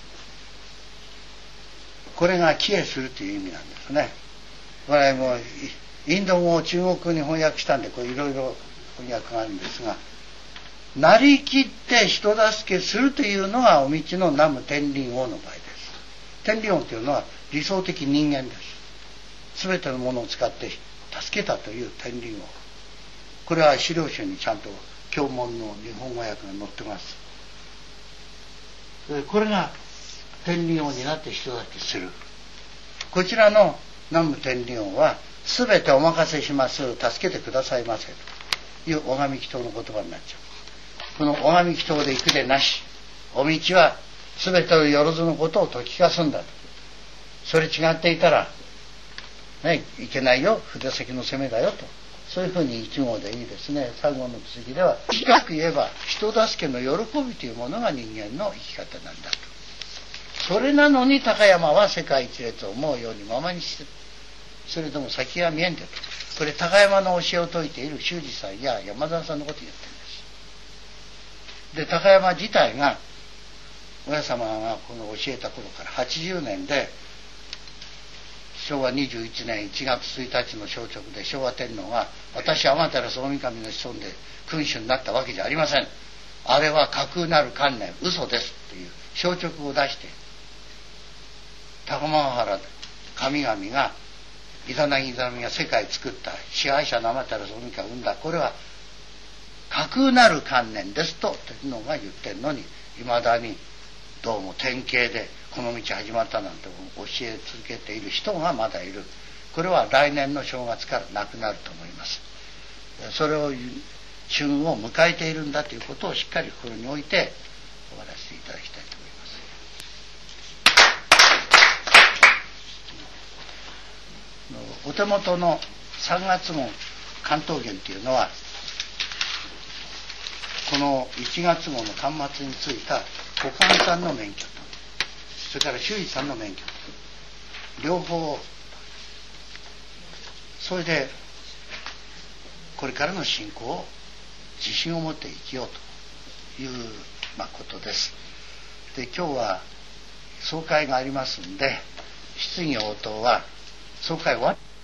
これが帰依するという意味なんですね。これもインド語を中国語に翻訳したんでこれいろいろ翻訳があるんですが、なりきって人助けするというのがお道の南無天理王の場合です。天理王というのは理想的人間です。すべてのものを使って助けたという天理王、これは資料集にちゃんと経文の日本語訳が載ってます。これが天理王になって人助けする。こちらの南無天理王はすべてお任せします、助けてくださいませという拝み祈祷の言葉になっちゃう。この拝み祈祷で行くでなし、お道はすべてのよろずのことを説き聞かすんだと。それ違っていたらね、いけないよ、筆先の攻めだよと、そういうふうに一号でいいですね。最後の次では短く言えば人助けの喜びというものが人間の生き方なんだと。それなのに高山は世界一列を思うようにままにして、それとも先が見えんでと。これ高山の教えを説いている修二さんや山沢さんのことを言ってるんです。で高山自体が親様がこの教えた頃から80年で昭和21年1月1日の消直で昭和天皇が私天照大神の子孫で君主になったわけじゃありません、あれは架空なる観念、嘘ですっていう消直を出して、高間原神々がイザナギイザナミが世界作った支配者の天照大神が生んだ、これは架空なる観念ですと天皇が言ってるのに、いまだにどうも典型でこの道始まったなんて教え続けている人がまだいる。これは来年の正月からなくなると思います。それを旬を迎えているんだということをしっかり心に置いて終わらせていただきたいと思います。お手元の3月号関東言というのは、この1月号の巻末についた補官さんの免許と、それから修理さんの免許と、両方、それでこれからの進行を自信を持って生きようという、ことです。で、今日は総会がありますんで、質疑応答は総会終わり